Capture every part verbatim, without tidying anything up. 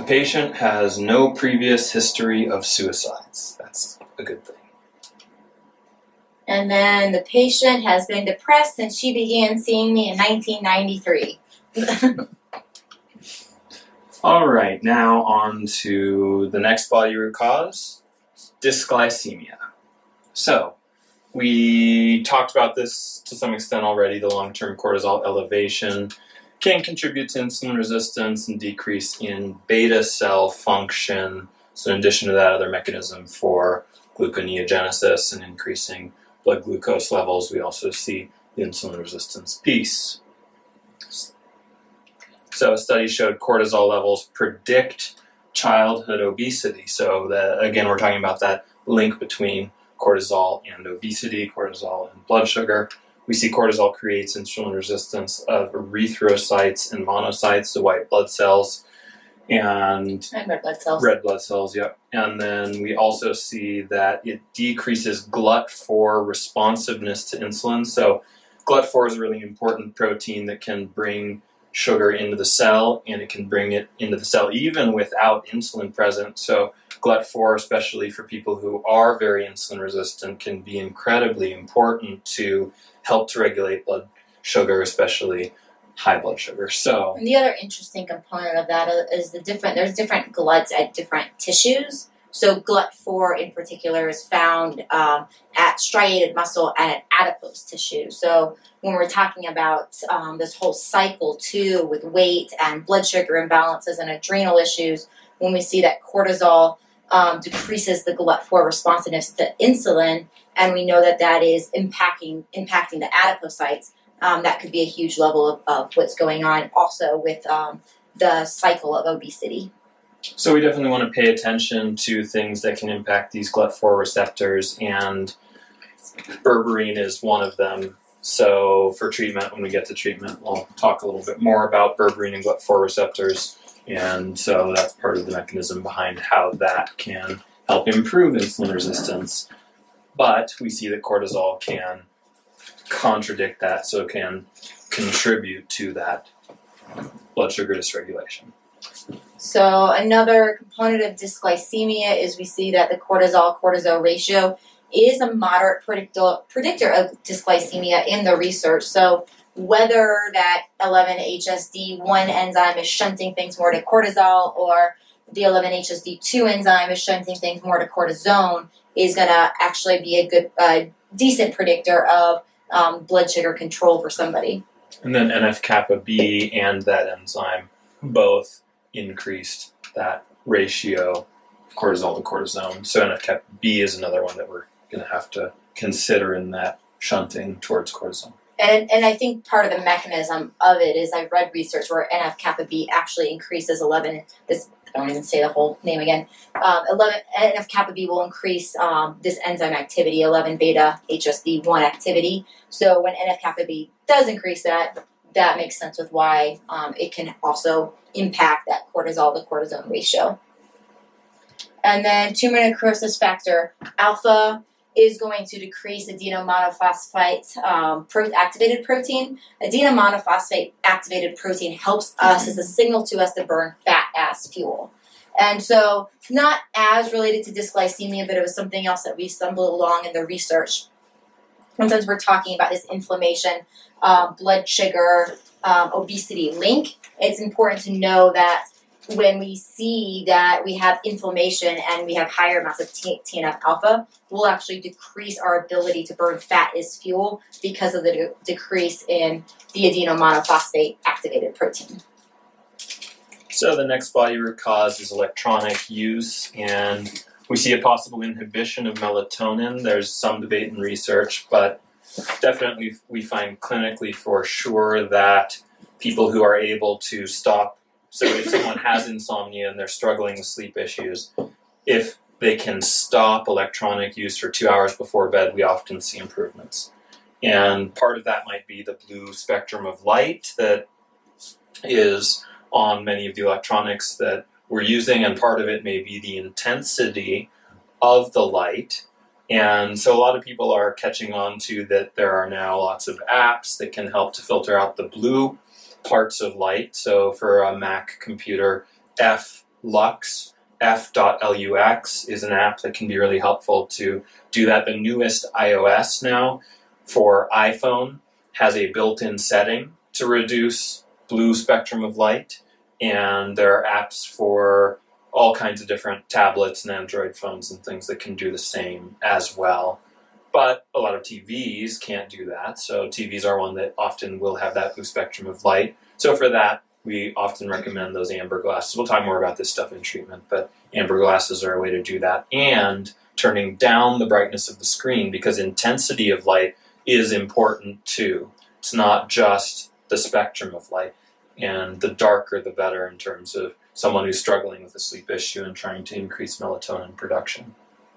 patient has no previous history of suicides. That's a good thing. And then the patient has been depressed since she began seeing me in nineteen ninety-three. All right, now on to the next body root cause, dysglycemia. So, we talked about this to some extent already. The long-term cortisol elevation can contribute to insulin resistance and decrease in beta cell function. So in addition to that other mechanism for gluconeogenesis and increasing blood glucose levels, we also see the insulin resistance piece. So a study showed cortisol levels predict childhood obesity. So that, again, we're talking about that link between cortisol and obesity, cortisol and blood sugar. We see cortisol creates insulin resistance of erythrocytes and monocytes, the white blood cells, and, and red blood cells. Red blood cells, yep. And then we also see that it decreases G L U T four responsiveness to insulin. So G L U T four is a really important protein that can bring sugar into the cell, and it can bring it into the cell even without insulin present. So G L U T four, especially for people who are very insulin resistant, can be incredibly important to help to regulate blood sugar, especially high blood sugar. So, and the other interesting component of that is the different, there's different G L U Ts at different tissues. So G L U T four in particular is found um, at striated muscle and at adipose tissue. So when we're talking about um, this whole cycle too with weight and blood sugar imbalances and adrenal issues, when we see that cortisol um, decreases the G L U T four responsiveness to insulin, and we know that that is impacting impacting the adipocytes, um, that could be a huge level of, of what's going on also with um, the cycle of obesity. So we definitely want to pay attention to things that can impact these G L U T four receptors, and berberine is one of them. So for treatment, when we get to treatment, we'll talk a little bit more about berberine and G L U T four receptors, and so that's part of the mechanism behind how that can help improve insulin resistance. But we see that cortisol can contradict that, so it can contribute to that blood sugar dysregulation. So another component of dysglycemia is we see that the cortisol-cortisol ratio is a moderate predictor, predictor of dysglycemia in the research. So whether that eleven H S D one enzyme is shunting things more to cortisol, or the eleven H S D two enzyme is shunting things more to cortisone, is going to actually be a good, uh, decent predictor of um, blood sugar control for somebody. And then N F kappa B and that enzyme both increased that ratio of cortisol to cortisone. So N F kappa B is another one that we're going to have to consider in that shunting towards cortisol. And and I think part of the mechanism of it is I've read research where N F kappa B actually increases eleven, this, I don't even say the whole name again, um, eleven, N F kappa B will increase um, this enzyme activity, eleven beta H S D one activity. So when N F kappa B does increase that, that makes sense with why um, it can also impact that cortisol to cortisone ratio. And then tumor necrosis factor alpha is going to decrease adenomonophosphate um, pro- activated protein. Adenomonophosphate activated protein helps us as a signal to us to burn fat as fuel. And so not as related to dysglycemia, but it was something else that we stumbled along in the research. Sometimes we're talking about this inflammation, um, blood sugar, um, obesity link. It's important to know that when we see that we have inflammation and we have higher amounts of T N F alpha, we'll actually decrease our ability to burn fat as fuel because of the de- decrease in the adenomonophosphate activated protein. So the next body root cause is electronic use, and we see a possible inhibition of melatonin. There's some debate in research, but definitely we find clinically for sure that people who are able to stop, so if someone has insomnia and they're struggling with sleep issues, if they can stop electronic use for two hours before bed, we often see improvements. And part of that might be the blue spectrum of light that is on many of the electronics that we're using, and part of it may be the intensity of the light. And so a lot of people are catching on to that there are now lots of apps that can help to filter out the blue parts of light. So for a Mac computer, F Lux, F L U X, is an app that can be really helpful to do that. The newest iOS now for iPhone has a built-in setting to reduce blue spectrum of light, and there are apps for all kinds of different tablets and Android phones and things that can do the same as well. But a lot of T Vs can't do that, so T Vs are one that often will have that blue spectrum of light. So for that, we often recommend those amber glasses. We'll talk more about this stuff in treatment, but amber glasses are a way to do that. And turning down the brightness of the screen, because intensity of light is important too. It's not just the spectrum of light, and the darker the better in terms of someone who's struggling with a sleep issue and trying to increase melatonin production.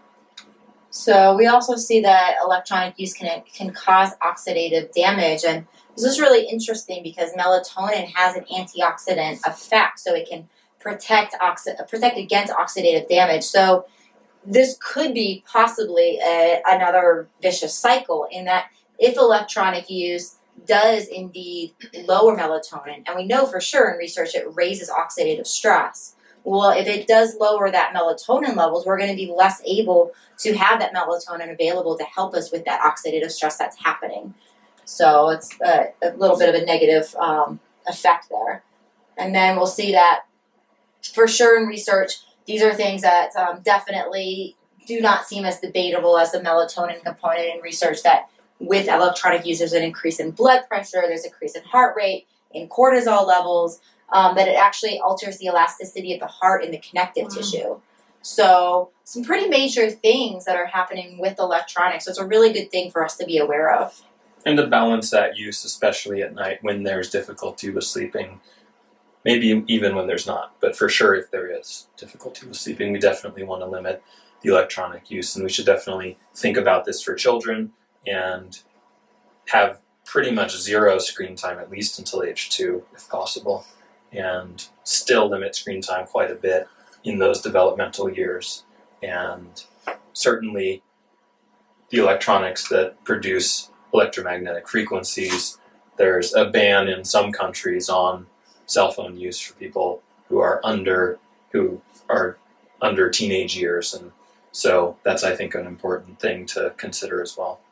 So we also see that electronic use can can cause oxidative damage, and this is really interesting because melatonin has an antioxidant effect, so it can protect oxi- protect against oxidative damage. So this could be possibly a, another vicious cycle in that if electronic use does indeed lower melatonin, and we know for sure in research it raises oxidative stress. Well, if it does lower that melatonin levels, we're going to be less able to have that melatonin available to help us with that oxidative stress that's happening. So it's a, a little bit of a negative um, effect there. And then we'll see that for sure in research, these are things that um, definitely do not seem as debatable as the melatonin component in research, that with electronic use, there's an increase in blood pressure, there's an increase in heart rate, in cortisol levels, um, that it actually alters the elasticity of the heart and the connective wow. tissue. So some pretty major things that are happening with electronics. So it's a really good thing for us to be aware of. And to balance that use, especially at night when there's difficulty with sleeping, maybe even when there's not, but for sure if there is difficulty with sleeping, we definitely want to limit the electronic use, and we should definitely think about this for children and have pretty much zero screen time, at least until age two, if possible, and still limit screen time quite a bit in those developmental years. And certainly the electronics that produce electromagnetic frequencies, there's a ban in some countries on cell phone use for people who are under who are under teenage years, and so that's, I think, an important thing to consider as well.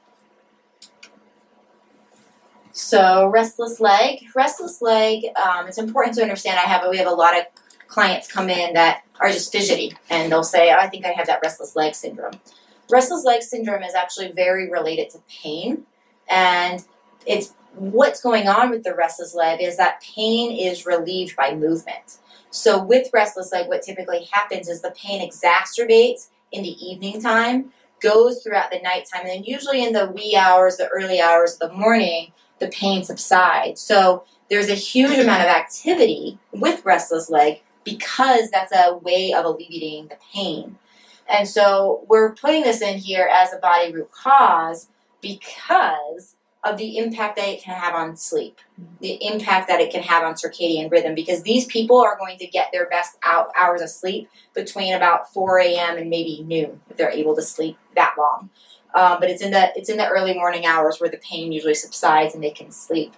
So restless leg, restless leg. Um, it's important to understand. I have we have a lot of clients come in that are just fidgety, and they'll say, "I think I have that restless leg syndrome." Restless leg syndrome is actually very related to pain, and it's what's going on with the restless leg is that pain is relieved by movement. So with restless leg, what typically happens is the pain exacerbates in the evening time, goes throughout the nighttime, and then usually in the wee hours, the early hours of the morning, the pain subsides. So there's a huge amount of activity with restless leg because that's a way of alleviating the pain. And so we're putting this in here as a body root cause because of the impact that it can have on sleep, the impact that it can have on circadian rhythm, because these people are going to get their best out hours of sleep between about four a.m. and maybe noon if they're able to sleep that long. Um, but it's in the it's in the early morning hours where the pain usually subsides and they can sleep.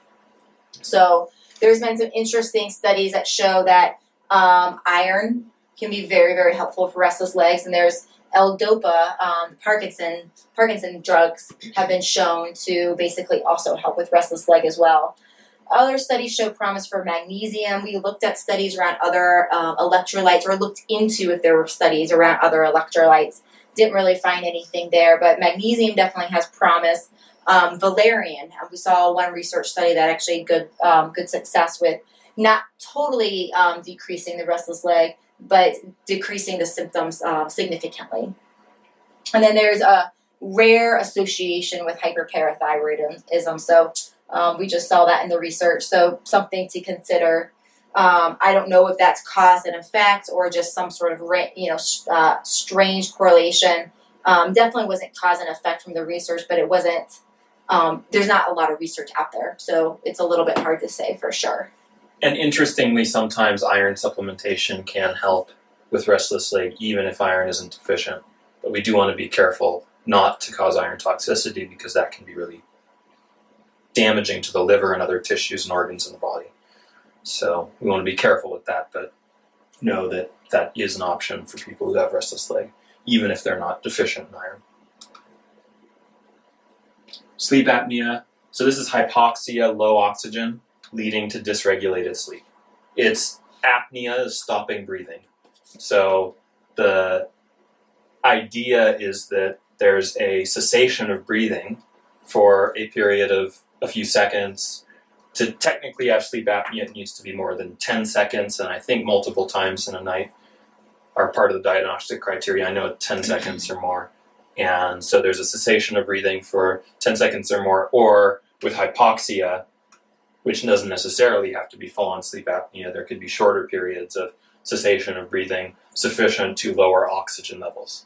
So there's been some interesting studies that show that um, iron can be very, very helpful for restless legs, and there's L-Dopa, um, Parkinson, Parkinson drugs have been shown to basically also help with restless leg as well. Other studies show promise for magnesium. We looked at studies around other um, electrolytes, or looked into if there were studies around other electrolytes. Didn't really find anything there, but magnesium definitely has promise. Um, valerian, we saw one research study that actually good um, good success with not totally um, decreasing the restless leg, but decreasing the symptoms uh, significantly. And then there's a rare association with hyperparathyroidism. So um, we just saw that in the research. So something to consider. Um, I don't know if that's cause and effect or just some sort of you know uh, strange correlation. Um, definitely wasn't cause and effect from the research, but it wasn't. Um, there's not a lot of research out there, so it's a little bit hard to say for sure. And interestingly, sometimes iron supplementation can help with restless leg, even if iron isn't deficient. But we do want to be careful not to cause iron toxicity, because that can be really damaging to the liver and other tissues and organs in the body. So we want to be careful with that, but know that that is an option for people who have restless leg, even if they're not deficient in iron. Sleep apnea. So this is hypoxia, low oxygen, leading to dysregulated sleep. It's apnea is stopping breathing. So the idea is that there's a cessation of breathing for a period of a few seconds. To technically have sleep apnea, it needs to be more than ten seconds, and I think multiple times in a night are part of the diagnostic criteria. I know ten seconds or more. And so there's a cessation of breathing for ten seconds or more, or with hypoxia, which doesn't necessarily have to be full-on sleep apnea. There could be shorter periods of cessation of breathing sufficient to lower oxygen levels.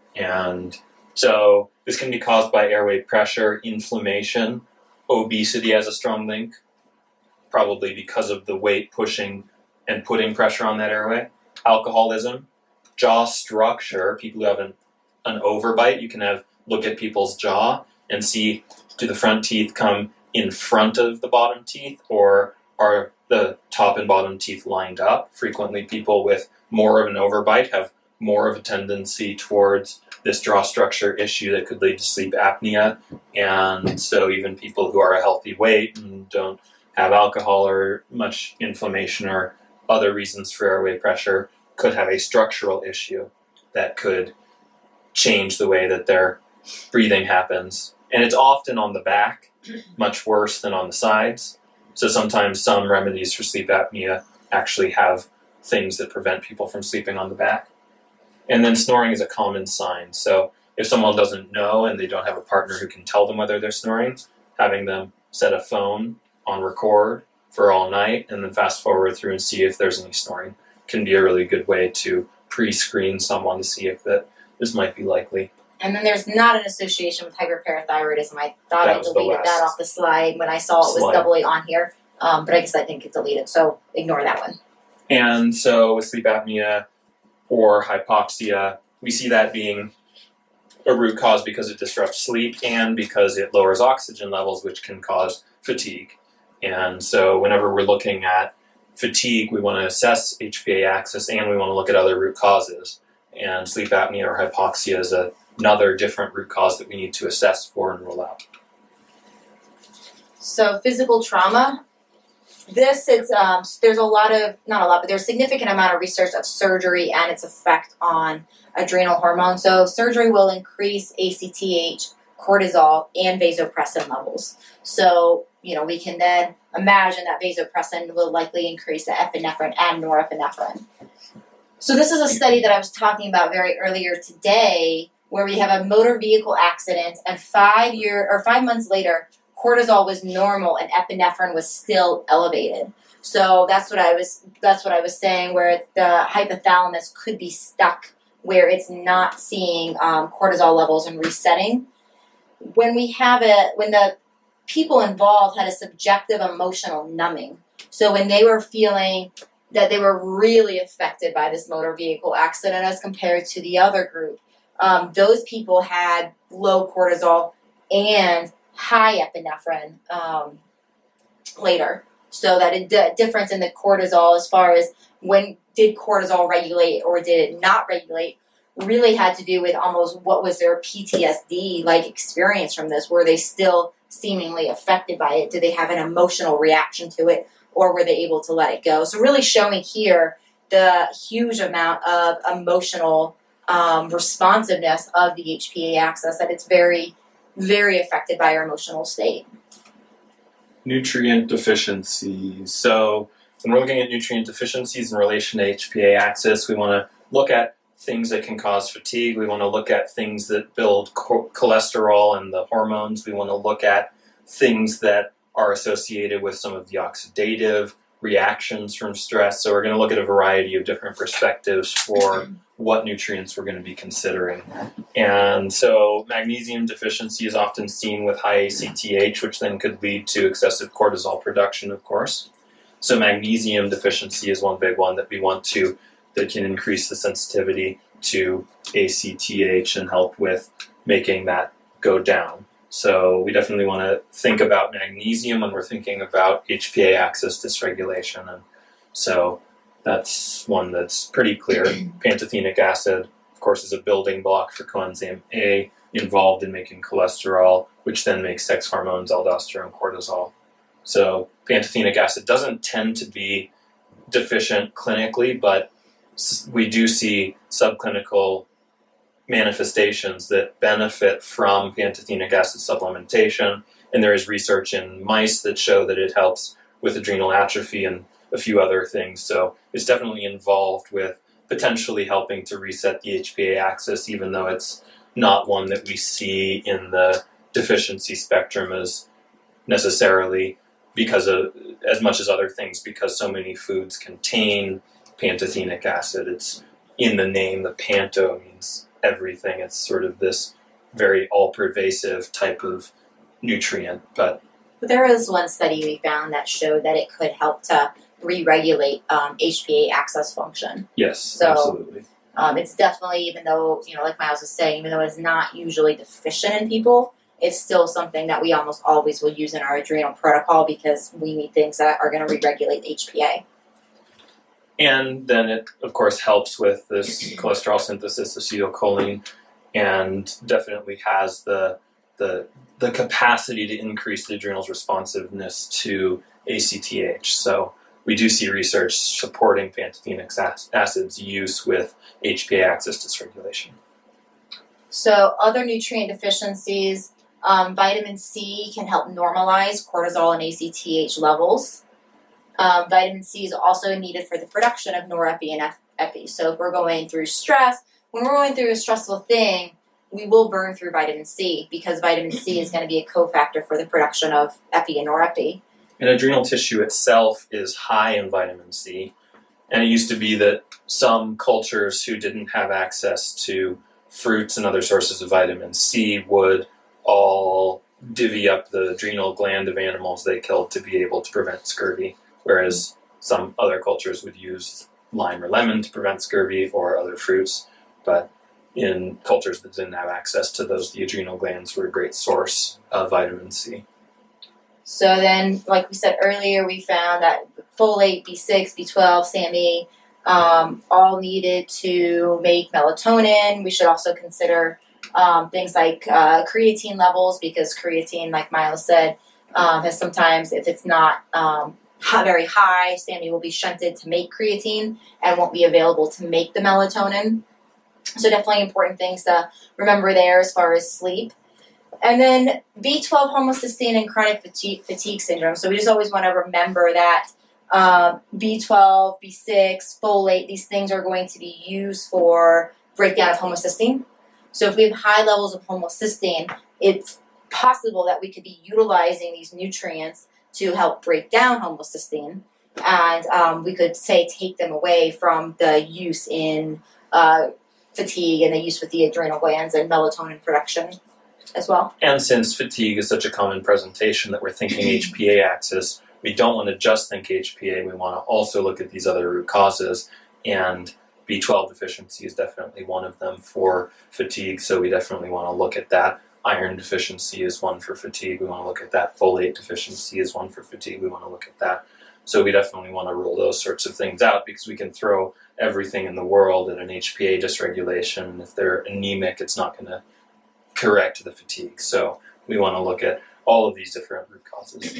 And so this can be caused by airway pressure, inflammation. Obesity has a strong link, probably because of the weight pushing and putting pressure on that airway. Alcoholism, jaw structure. People who have an, an overbite, you can have look at people's jaw and see, do the front teeth come in front of the bottom teeth, or are the top and bottom teeth lined up? Frequently, people with more of an overbite have more of a tendency towards this jaw structure issue that could lead to sleep apnea. And so even people who are a healthy weight and don't have alcohol or much inflammation or other reasons for airway pressure could have a structural issue that could change the way that their breathing happens. And it's often on the back, much worse than on the sides. So sometimes some remedies for sleep apnea actually have things that prevent people from sleeping on the back. And then snoring is a common sign. So if someone doesn't know and they don't have a partner who can tell them whether they're snoring, having them set a phone on record for all night and then fast forward through and see if there's any snoring can be a really good way to pre-screen someone to see if that this might be likely. And then there's not an association with hyperparathyroidism. I thought That I was the deleted that last off the slide when I saw it was slide. doubly on here. Um, but I guess I think it's deleted, so ignore that one. And so with sleep apnea or hypoxia, we see that being a root cause because it disrupts sleep and because it lowers oxygen levels, which can cause fatigue. And so whenever we're looking at fatigue, we want to assess H P A axis and we want to look at other root causes. And sleep apnea or hypoxia is a, another different root cause that we need to assess for and rule out. So physical trauma. This is, um, there's a lot of, not a lot, but there's a significant amount of research of surgery and its effect on adrenal hormone. So surgery will increase A C T H, cortisol, and vasopressin levels. So, you know, we can then imagine that vasopressin will likely increase the epinephrine and norepinephrine. So this is a study that I was talking about very earlier today, where we have a motor vehicle accident, and five year or five months later, cortisol was normal and epinephrine was still elevated. So that's what I was that's what I was saying, where the hypothalamus could be stuck where it's not seeing um, cortisol levels and resetting. When we have it, when the people involved had a subjective emotional numbing, so when they were feeling that they were really affected by this motor vehicle accident as compared to the other group, um, those people had low cortisol and high epinephrine um, later. So that a d- difference in the cortisol as far as when did cortisol regulate or did it not regulate really had to do with almost what was their P T S D-like experience from this. Were they still seemingly affected by it? Did they have an emotional reaction to it, or were they able to let it go? So really showing here the huge amount of emotional um, responsiveness of the H P A axis, that it's very, very affected by our emotional state. Nutrient deficiencies. So when we're looking at nutrient deficiencies in relation to H P A axis, we want to look at things that can cause fatigue. We want to look at things that build cho- cholesterol and the hormones. We want to look at things that are associated with some of the oxidative reactions from stress. So we're going to look at a variety of different perspectives for what nutrients we're going to be considering. And so magnesium deficiency is often seen with high A C T H, which then could lead to excessive cortisol production, of course. So magnesium deficiency is one big one that we want to, that can increase the sensitivity to A C T H and help with making that go down. So we definitely want to think about magnesium when we're thinking about H P A axis dysregulation. And so That's one that's pretty clear. Pantothenic acid, of course, is a building block for coenzyme A, involved in making cholesterol, which then makes sex hormones, aldosterone, cortisol. So pantothenic acid doesn't tend to be deficient clinically, but we do see subclinical manifestations that benefit from pantothenic acid supplementation, and there is research in mice that show that it helps with adrenal atrophy and a few other things. So it's definitely involved with potentially helping to reset the H P A axis, even though it's not one that we see in the deficiency spectrum as necessarily because of as much as other things, because so many foods contain pantothenic acid. It's in the name. The panto means everything. It's sort of this very all-pervasive type of nutrient. But there was one study we found that showed that it could help to re-regulate um, H P A axis function. Yes, so, absolutely. Um, it's definitely, even though, you know, like Miles was saying, even though it's not usually deficient in people, it's still something that we almost always will use in our adrenal protocol because we need things that are going to re-regulate H P A. And then it, of course, helps with this cholesterol synthesis, acetylcholine, and definitely has the the the capacity to increase the adrenal's responsiveness to A C T H. So we do see research supporting pantothenic acid's use with H P A axis dysregulation. So other nutrient deficiencies, um, vitamin C can help normalize cortisol and A C T H levels. Um, vitamin C is also needed for the production of norepi and epi. So if we're going through stress, when we're going through a stressful thing, we will burn through vitamin C because vitamin C is going to be a cofactor for the production of epi and norepi. And adrenal tissue itself is high in vitamin C. And it used to be that some cultures who didn't have access to fruits and other sources of vitamin C would all divvy up the adrenal gland of animals they killed to be able to prevent scurvy, whereas some other cultures would use lime or lemon to prevent scurvy or other fruits. But in cultures that didn't have access to those, the adrenal glands were a great source of vitamin C. So then, like we said earlier, we found that folate, B six, B twelve, S A M E, um, all needed to make melatonin. We should also consider um, things like uh, creatine levels, because creatine, like Miles said, um, has sometimes, if it's not um, very high, S A M E will be shunted to make creatine and won't be available to make the melatonin. So definitely important things to remember there as far as sleep. And then B twelve, homocysteine, and chronic fatigue, fatigue syndrome. So we just always want to remember that um, B twelve, B six, folate, these things are going to be used for breakdown of homocysteine. So if we have high levels of homocysteine, it's possible that we could be utilizing these nutrients to help break down homocysteine. And um, we could, say, take them away from the use in uh, fatigue and the use with the adrenal glands and melatonin production as well. And since fatigue is such a common presentation that we're thinking H P A axis, we don't want to just think H P A, we want to also look at these other root causes, and B twelve deficiency is definitely one of them for fatigue, so we definitely want to look at that. Iron deficiency is one for fatigue, we want to look at that. Folate deficiency is one for fatigue, we want to look at that. So we definitely want to rule those sorts of things out, because we can throw everything in the world at an H P A dysregulation, and if they're anemic, it's not going to correct the fatigue. So we want to look at all of these different root causes.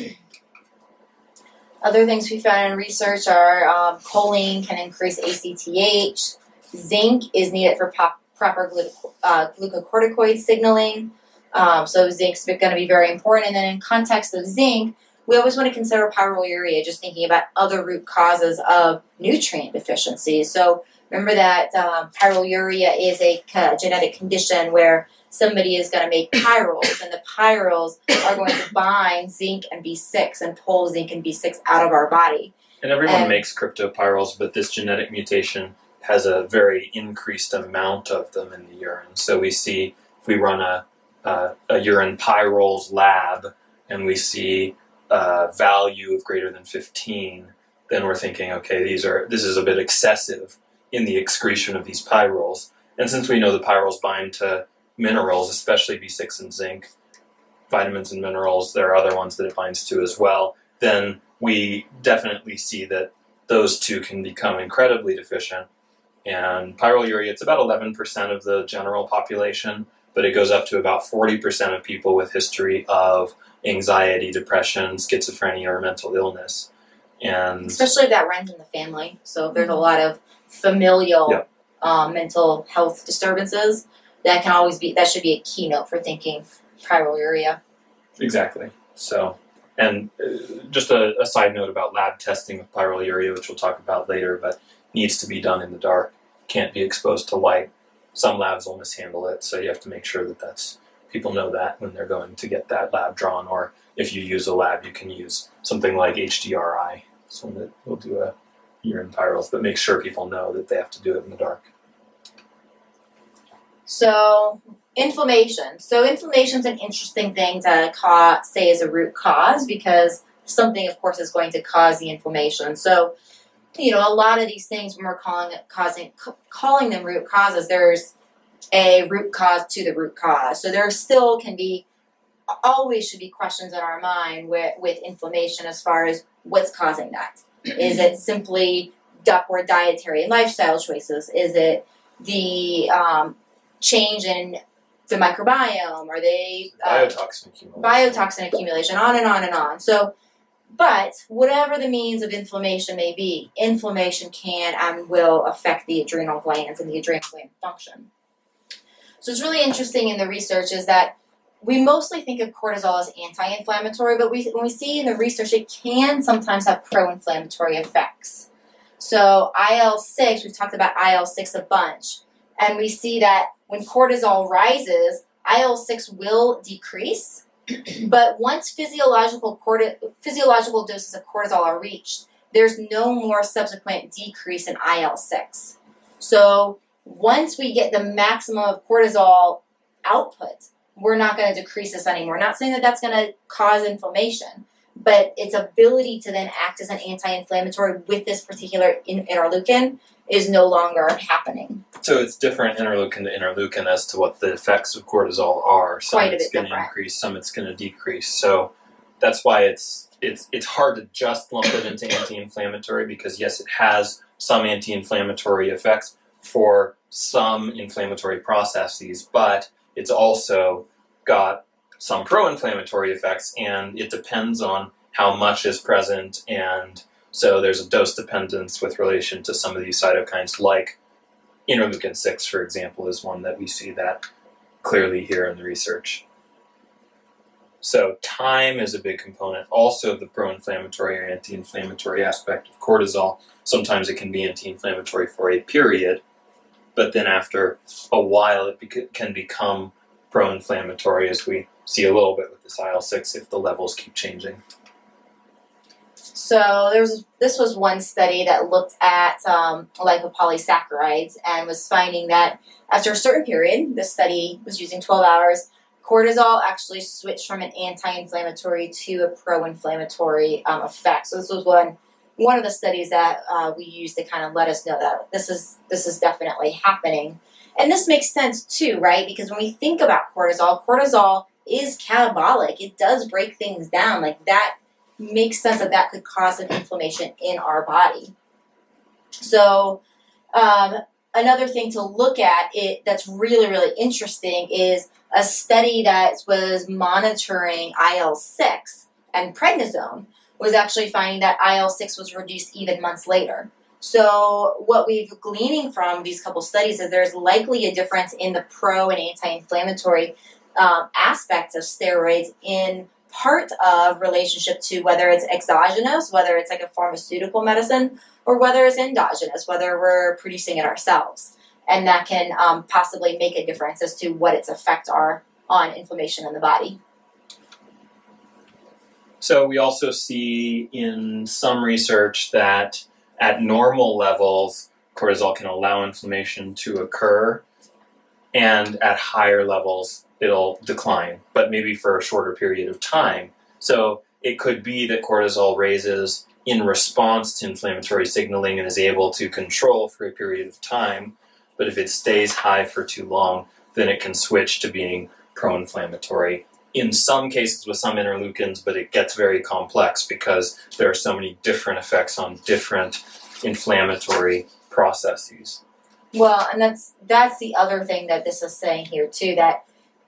Other things we found in research are um, choline can increase A C T H. Zinc is needed for pop, proper gluc- uh, glucocorticoid signaling. Um, so zinc's going to be very important. And then in context of zinc, we always want to consider pyroluria, just thinking about other root causes of nutrient deficiency. So remember that um, pyroluria is a uh, genetic condition where somebody is going to make pyrroles, and the pyrroles are going to bind zinc and B six and pull zinc and B six out of our body. And everyone and, makes cryptopyrroles, but this genetic mutation has a very increased amount of them in the urine. So we see, if we run a, a, a urine pyrroles lab and we see a value of greater than fifteen, then we're thinking, okay, these are this is a bit excessive in the excretion of these pyrroles. And since we know the pyrroles bind to minerals, especially B six and zinc, vitamins and minerals, there are other ones that it binds to as well, then we definitely see that those two can become incredibly deficient. And pyroluria, it's about eleven percent of the general population, but it goes up to about forty percent of people with history of anxiety, depression, schizophrenia, or mental illness. And especially if that runs in the family. So if there's a lot of familial yeah. um, mental health disturbances, that can always be, that should be a keynote for thinking pyroluria. Exactly. So, and uh, just a, a side note about lab testing of pyroluria, which we'll talk about later, but needs to be done in the dark. Can't be exposed to light. Some labs will mishandle it, so you have to make sure that that's, people know that when they're going to get that lab drawn, or if you use a lab, you can use something like H D R I, so that will do a urine pyrals, but make sure people know that they have to do it in the dark. So, inflammation. So, inflammation is an interesting thing to ca- say is a root cause, because something, of course, is going to cause the inflammation. So, you know, a lot of these things, when we're calling it causing, c- calling them root causes, there's a root cause to the root cause. So, there still can be, always should be questions in our mind with, with inflammation as far as what's causing that. Is it simply upward dietary and lifestyle choices? Is it the um, change in the microbiome? Are they uh, Biotoxin accumulation. Biotoxin accumulation, on and on and on. So, but whatever the means of inflammation may be, inflammation can and will affect the adrenal glands and the adrenal gland function. So it's really interesting in the research is that we mostly think of cortisol as anti-inflammatory, but we, when we see in the research, it can sometimes have pro-inflammatory effects. So I L six, we've talked about I L six a bunch, and we see that when cortisol rises, I L six will decrease, but once physiological corti- physiological doses of cortisol are reached, there's no more subsequent decrease in I L six. So once we get the maximum of cortisol output, we're not going to decrease this anymore. Not saying that that's going to cause inflammation, but its ability to then act as an anti-inflammatory with this particular in- interleukin is no longer happening. So it's different interleukin to interleukin as to what the effects of cortisol are. Some Quite a it's bit going to different. increase, some it's going to decrease. So that's why it's it's it's hard to just lump it into anti-inflammatory, because yes, it has some anti-inflammatory effects for some inflammatory processes, but it's also got some pro-inflammatory effects, and it depends on how much is present, and so there's a dose dependence with relation to some of these cytokines, like interleukin six, for example, is one that we see that clearly here in the research. So time is a big component also of the pro-inflammatory or anti-inflammatory aspect of cortisol. Sometimes it can be anti-inflammatory for a period, but then after a while it bec- can become pro-inflammatory, as we see a little bit with this I L six if the levels keep changing. So there's this was one study that looked at um, lipopolysaccharides and was finding that after a certain period, this study was using twelve hours, cortisol actually switched from an anti-inflammatory to a pro-inflammatory um, effect. So this was one one of the studies that uh, we used to kind of let us know that this is this is definitely happening. And this makes sense too, right? Because when we think about cortisol, cortisol is catabolic. It does break things down. Like that makes sense that that could cause an inflammation in our body. So um, another thing to look at it that's really, really interesting is a study that was monitoring I L six and prednisone was actually finding that I L six was reduced even months later. So what we've gleaning from these couple studies is there's likely a difference in the pro and anti-inflammatory um, aspects of steroids in part of relationship to whether it's exogenous, whether it's like a pharmaceutical medicine, or whether it's endogenous, whether we're producing it ourselves. And that can um, possibly make a difference as to what its effects are on inflammation in the body. So we also see in some research that at normal levels, cortisol can allow inflammation to occur, and at higher levels, it'll decline, but maybe for a shorter period of time. So it could be that cortisol raises in response to inflammatory signaling and is able to control for a period of time, but if it stays high for too long, then it can switch to being pro-inflammatory. In some cases with some interleukins, but it gets very complex because there are so many different effects on different inflammatory processes. Well, and that's that's the other thing that this is saying here too, that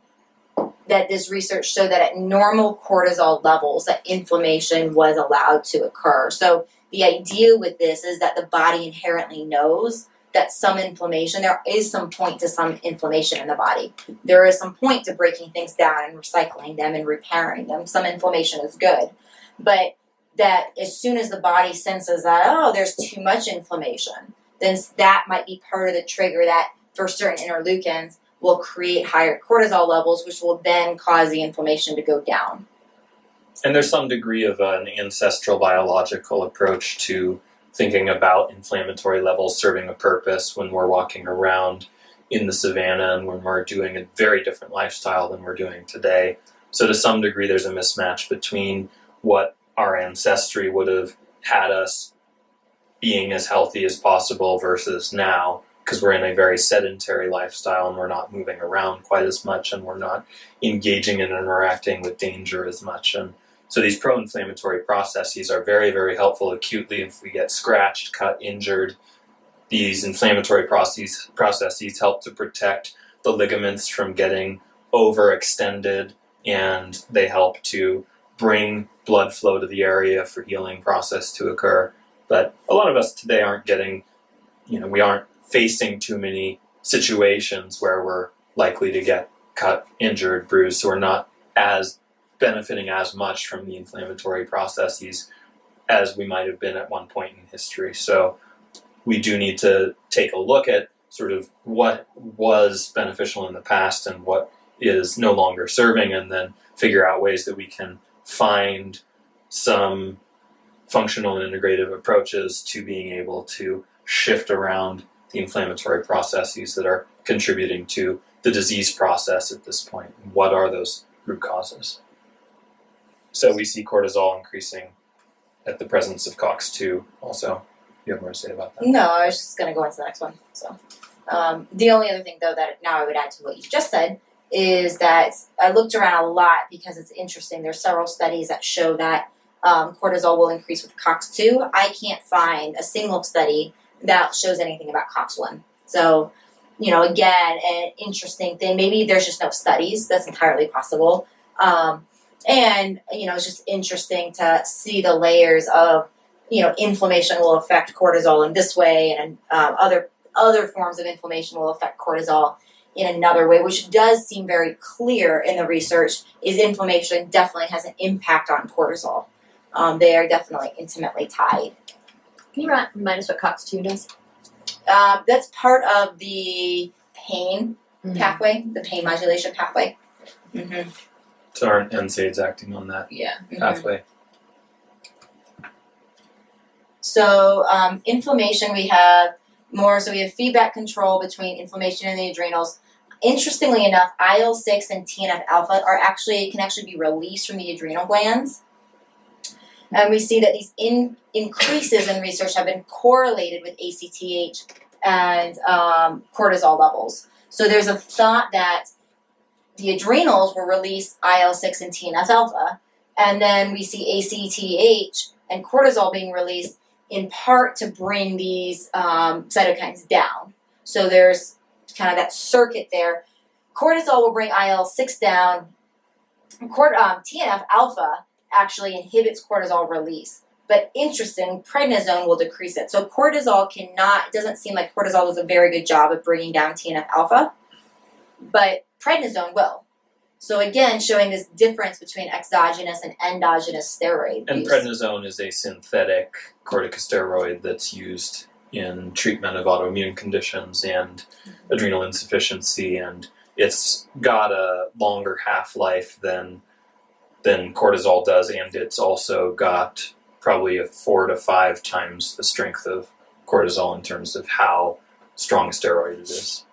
that this research showed that at normal cortisol levels that inflammation was allowed to occur. So the idea with this is that the body inherently knows that some inflammation, there is some point to some inflammation in the body. There is some point to breaking things down and recycling them and repairing them. Some inflammation is good. But that as soon as the body senses that, oh, there's too much inflammation, then that might be part of the trigger that for certain interleukins will create higher cortisol levels, which will then cause the inflammation to go down. And there's some degree of an ancestral biological approach to thinking about inflammatory levels serving a purpose when we're walking around in the savannah and when we're doing a very different lifestyle than we're doing today. So to some degree, there's a mismatch between what our ancestry would have had us being as healthy as possible versus now, because we're in a very sedentary lifestyle and we're not moving around quite as much and we're not engaging and interacting with danger as much. And so these pro-inflammatory processes are very, very helpful acutely if we get scratched, cut, injured. These inflammatory processes, processes help to protect the ligaments from getting overextended, and they help to bring blood flow to the area for healing process to occur. But a lot of us today aren't getting, you know, we aren't facing too many situations where we're likely to get cut, injured, bruised, so we're not as benefiting as much from the inflammatory processes as we might have been at one point in history. So we do need to take a look at sort of what was beneficial in the past and what is no longer serving, and then figure out ways that we can find some functional and integrative approaches to being able to shift around the inflammatory processes that are contributing to the disease process at this point. What are those root causes? So we see cortisol increasing at the presence of C O X two also. You have more to say about that? No, I was just going to go into the next one. So um, the only other thing, though, that now I would add to what you just said is that I looked around a lot because it's interesting. There's several studies that show that um, cortisol will increase with C O X two. I can't find a single study that shows anything about C O X one. So, you know, again, an interesting thing. Maybe there's just no studies. That's entirely possible. Um, and, you know, it's just interesting to see the layers of, you know, inflammation will affect cortisol in this way, and um, other other forms of inflammation will affect cortisol in another way, which does seem very clear in the research, is inflammation definitely has an impact on cortisol. Um, they are definitely intimately tied. Can you remind us what C O X two does? Uh, that's part of the pain Mm-hmm. pathway, the pain modulation pathway. Mm-hmm. So aren't N SAIDs acting on that Yeah. pathway? So um, inflammation, we have more, so we have feedback control between inflammation and the adrenals. Interestingly enough, I L six and T N F alpha are actually, can actually be released from the adrenal glands. And we see that these in, increases in research have been correlated with A C T H and um, cortisol levels. So there's a thought that the adrenals will release I L six and T N F alpha, and then we see A C T H and cortisol being released in part to bring these um, cytokines down. So there's kind of that circuit there. Cortisol will bring I L six down. Cort- um, T N F alpha actually inhibits cortisol release. But interesting, prednisone will decrease it. So cortisol cannot, it doesn't seem like cortisol does a very good job of bringing down T N F alpha, but prednisone will. So again, showing this difference between exogenous and endogenous steroid And use. prednisone is a synthetic corticosteroid that's used in treatment of autoimmune conditions and adrenal insufficiency, and it's got a longer half-life than than cortisol does, and it's also got probably a four to five times the strength of cortisol in terms of how strong a steroid it is.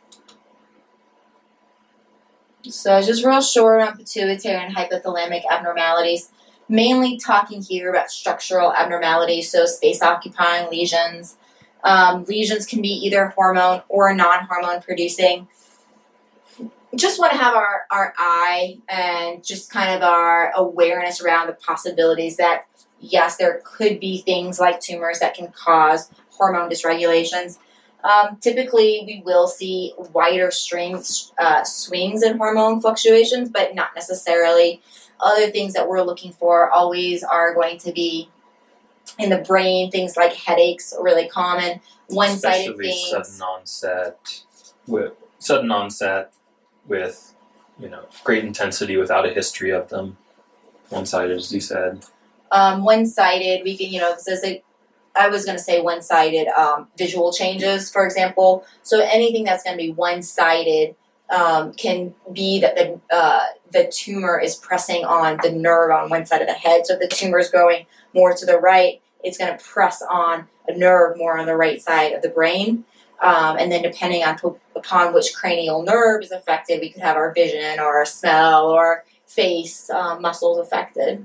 So just real short on pituitary and hypothalamic abnormalities, mainly talking here about structural abnormalities, so space-occupying lesions. Um, lesions can be either hormone or non-hormone producing. Just want to have our, our eye and just kind of our awareness around the possibilities that yes, there could be things like tumors that can cause hormone dysregulations. Um, typically, we will see wider strings, uh, swings in hormone fluctuations, but not necessarily. Other things that we're looking for always are going to be in the brain. Things like headaches are really common. One-sided Especially things. sudden onset with sudden onset with you know great intensity without a history of them. One-sided, as you said. Um, one-sided, we can, you know, this is a, I was going to say one-sided um, visual changes, for example. So anything that's going to be one-sided um, can be that the uh, the tumor is pressing on the nerve on one side of the head. So if the tumor is going more to the right, it's going to press on a nerve more on the right side of the brain. Um, and then depending on upon which cranial nerve is affected, we could have our vision or our smell or face um, muscles affected.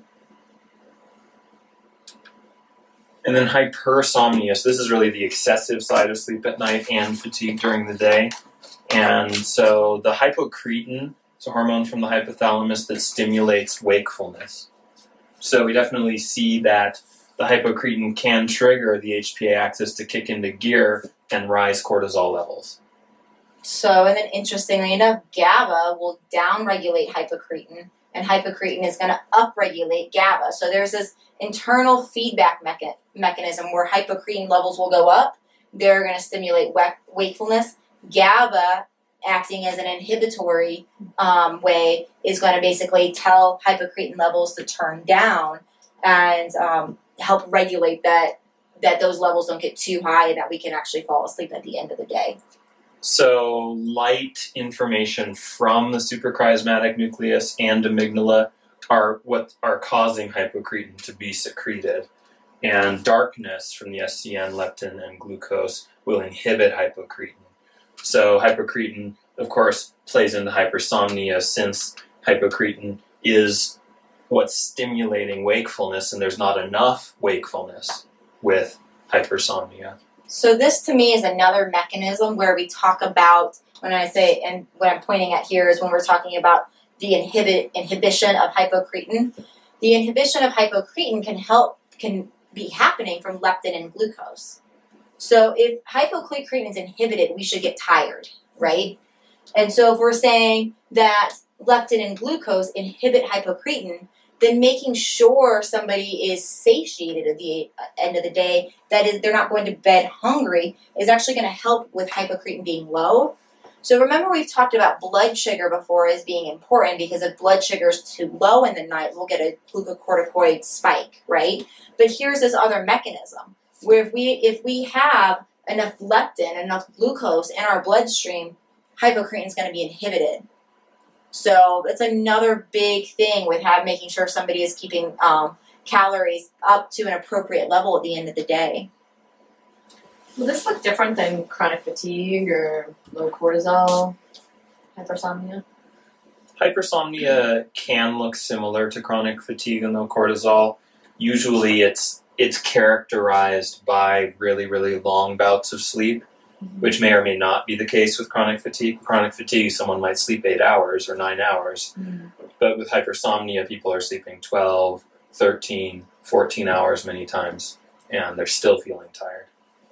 And then hypersomnia. So this is really the excessive side of sleep at night and fatigue during the day. And so the hypocretin is a hormone from the hypothalamus that stimulates wakefulness. So we definitely see that the hypocretin can trigger the H P A axis to kick into gear and rise cortisol levels. So, and then interestingly enough, GABA will downregulate hypocretin, and hypocretin is going to upregulate GABA. So there's this internal feedback mecha- mechanism where hypocretin levels will go up. They're going to stimulate wak- wakefulness. GABA, acting as an inhibitory um, way, is going to basically tell hypocretin levels to turn down and um, help regulate that, that those levels don't get too high and that we can actually fall asleep at the end of the day. So light information from the suprachiasmatic nucleus and amygdala are what are causing hypocretin to be secreted. And darkness from the S C N, leptin, and glucose will inhibit hypocretin. So hypocretin, of course, plays into hypersomnia since hypocretin is what's stimulating wakefulness, and there's not enough wakefulness with hypersomnia. So this to me is another mechanism where we talk about, when I say, and what I'm pointing at here is when we're talking about the inhibit inhibition of hypocretin. The inhibition of hypocretin can help, can be happening from leptin and glucose. So if hypocretin is inhibited, we should get tired, right? And so if we're saying that leptin and glucose inhibit hypocretin, then making sure somebody is satiated at the end of the day, that is, they're not going to bed hungry, is actually going to help with hypocretin being low. So remember, we've talked about blood sugar before as being important because if blood sugar is too low in the night, we'll get a glucocorticoid spike, right? But here's this other mechanism where if we if we have enough leptin, enough glucose in our bloodstream, hypocretin is going to be inhibited. So it's another big thing with have, making sure somebody is keeping um, calories up to an appropriate level at the end of the day. Will this look different than chronic fatigue or low cortisol, hypersomnia? Hypersomnia can look similar to chronic fatigue and low cortisol. Usually it's it's characterized by really, really long bouts of sleep, mm-hmm. which may or may not be the case with chronic fatigue. With chronic fatigue, someone might sleep eight hours or nine hours. Mm-hmm. But with hypersomnia, people are sleeping twelve, thirteen, fourteen hours many times, and they're still feeling tired.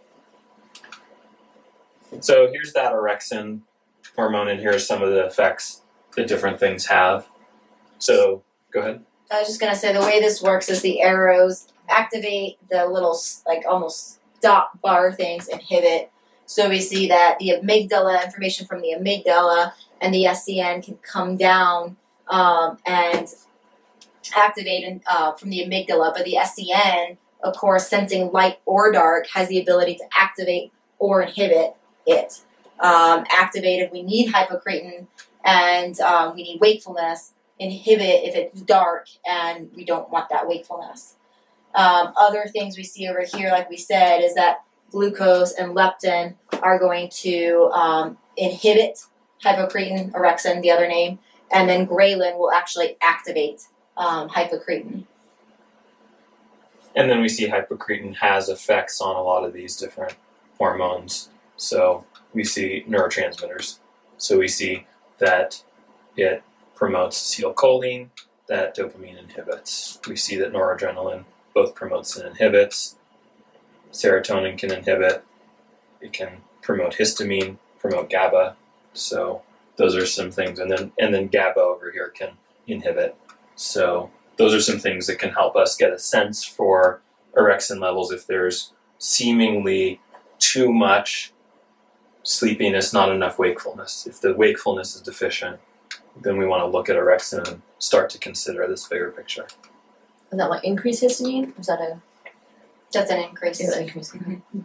So here's that orexin hormone, and here's some of the effects that different things have. So, go ahead. I was just going to say, the way this works is the arrows activate the little, like, almost stop bar things, inhibit. So we see that the amygdala, information from the amygdala and the S C N can come down um, and activate in, uh, from the amygdala, but the S C N, of course, sensing light or dark, has the ability to activate or inhibit it. Um, activate if we need hypocretin and um, we need wakefulness, inhibit if it's dark and we don't want that wakefulness. Um, other things we see over here, like we said, is that glucose and leptin are going to um, inhibit hypocretin, orexin, the other name, and then ghrelin will actually activate um, hypocretin. And then we see hypocretin has effects on a lot of these different hormones. So we see neurotransmitters. So we see that it promotes acetylcholine, that dopamine inhibits. We see that noradrenaline, both both promotes and inhibits. Serotonin can inhibit. It can promote histamine, promote GABA. So those are some things. And then and then GABA over here can inhibit. So those are some things that can help us get a sense for orexin levels if there's seemingly too much sleepiness, not enough wakefulness. If the wakefulness is deficient, then we want to look at orexin and start to consider this bigger picture. Is that like increased histamine? Or is that a That's an increase. yeah, increase? Mhm.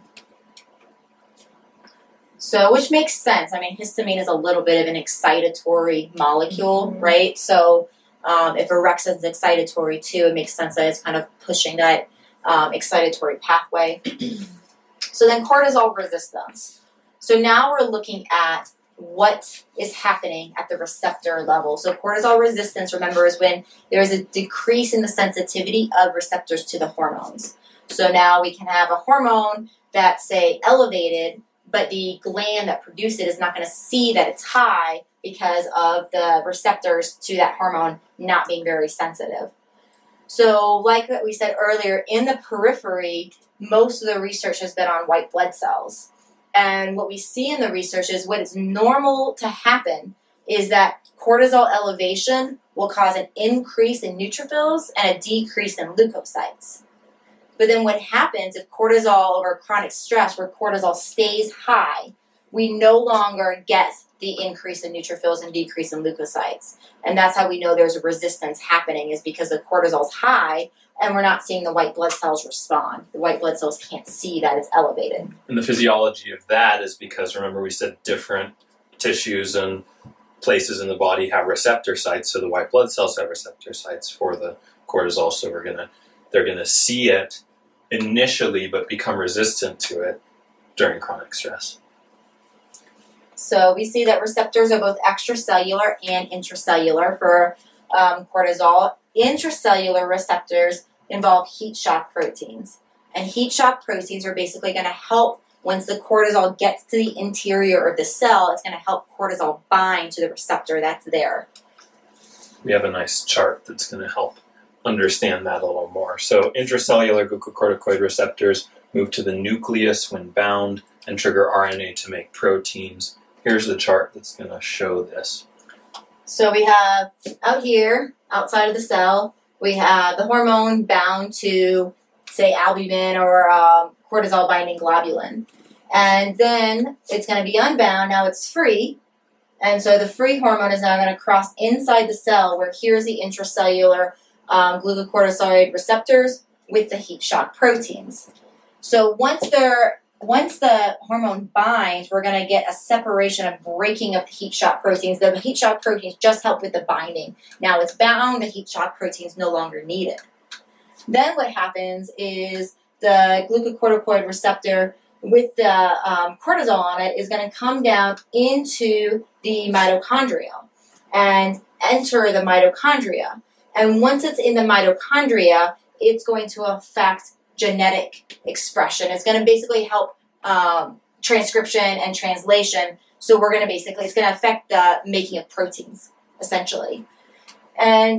So, which makes sense. I mean, histamine is a little bit of an excitatory molecule, Mhm. right? So, um, if orexin is excitatory too, it makes sense that it's kind of pushing that um, excitatory pathway. So then cortisol resistance. So now we're looking at what is happening at the receptor level. So cortisol resistance, remember, is when there is a decrease in the sensitivity of receptors to the hormones. So now we can have a hormone that's, say, elevated, but the gland that produces it is not going to see that it's high because of the receptors to that hormone not being very sensitive. So like we said earlier, in the periphery, most of the research has been on white blood cells. And what we see in the research is what is normal to happen is that cortisol elevation will cause an increase in neutrophils and a decrease in leukocytes. But then what happens if cortisol over chronic stress, where cortisol stays high, we no longer get the increase in neutrophils and decrease in leukocytes. And that's how we know there's a resistance happening, is because the cortisol's high and we're not seeing the white blood cells respond. The white blood cells can't see that it's elevated. And the physiology of that is because, remember, we said different tissues and places in the body have receptor sites, so the white blood cells have receptor sites for the cortisol, so we're gonna they're gonna see it initially but become resistant to it during chronic stress. So we see that receptors are both extracellular and intracellular for um, cortisol. Intracellular receptors involve heat shock proteins. And heat shock proteins are basically going to help, once the cortisol gets to the interior of the cell, it's going to help cortisol bind to the receptor that's there. We have a nice chart that's going to help understand that a little more. So intracellular glucocorticoid receptors move to the nucleus when bound and trigger R N A to make proteins. Here's the chart that's going to show this. So we have out here, outside of the cell, we have the hormone bound to, say, albumin or um, cortisol binding globulin. And then it's going to be unbound. Now it's free. And so the free hormone is now going to cross inside the cell, where here's the intracellular um, glucocorticoid receptors with the heat shock proteins. So once they're Once the hormone binds, we're going to get a separation, a breaking of the heat shock proteins. The heat shock proteins just help with the binding. Now it's bound, the heat shock proteins no longer needed. Then what happens is the glucocorticoid receptor with the um, cortisol on it is going to come down into the mitochondria and enter the mitochondria. And once it's in the mitochondria, it's going to affect genetic expression. It's going to basically help um, transcription and translation. So we're going to basically, it's going to affect the making of proteins, essentially. And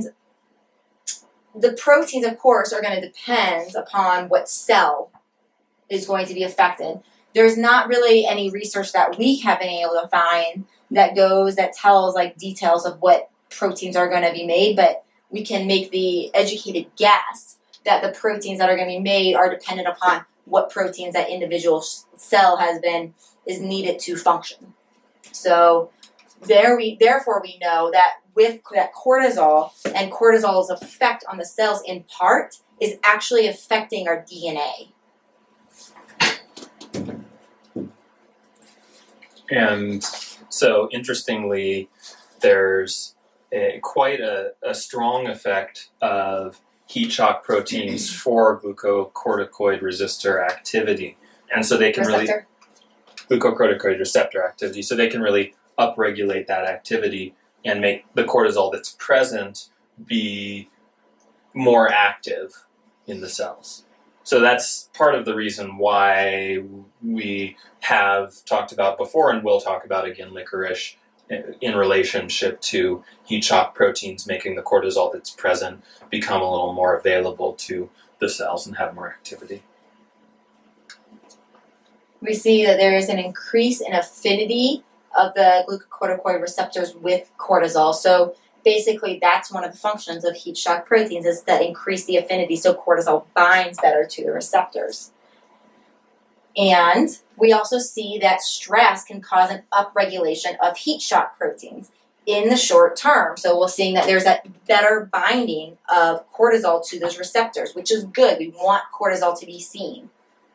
the proteins, of course, are going to depend upon what cell is going to be affected. There's not really any research that we have been able to find that goes, that tells like details of what proteins are going to be made, but we can make the educated guess that the proteins that are going to be made are dependent upon what proteins that individual cell has been, is needed to function. So there we, therefore we know that with that cortisol and cortisol's effect on the cells in part is actually affecting our D N A. And so interestingly, there's a, quite a, a strong effect of heat shock proteins for glucocorticoid resistor activity. And so they can Receptor. really, glucocorticoid receptor activity, so they can really upregulate that activity and make the cortisol that's present be more active in the cells. So that's part of the reason why we have talked about before, and will talk about again, licorice, in relationship to heat shock proteins making the cortisol that's present become a little more available to the cells and have more activity. We see that there is an increase in affinity of the glucocorticoid receptors with cortisol. So basically, that's one of the functions of heat shock proteins, is that increase the affinity so cortisol binds better to the receptors. And we also see that stress can cause an upregulation of heat shock proteins in the short term. So we're seeing that there's that better binding of cortisol to those receptors, which is good. We want cortisol to be seen.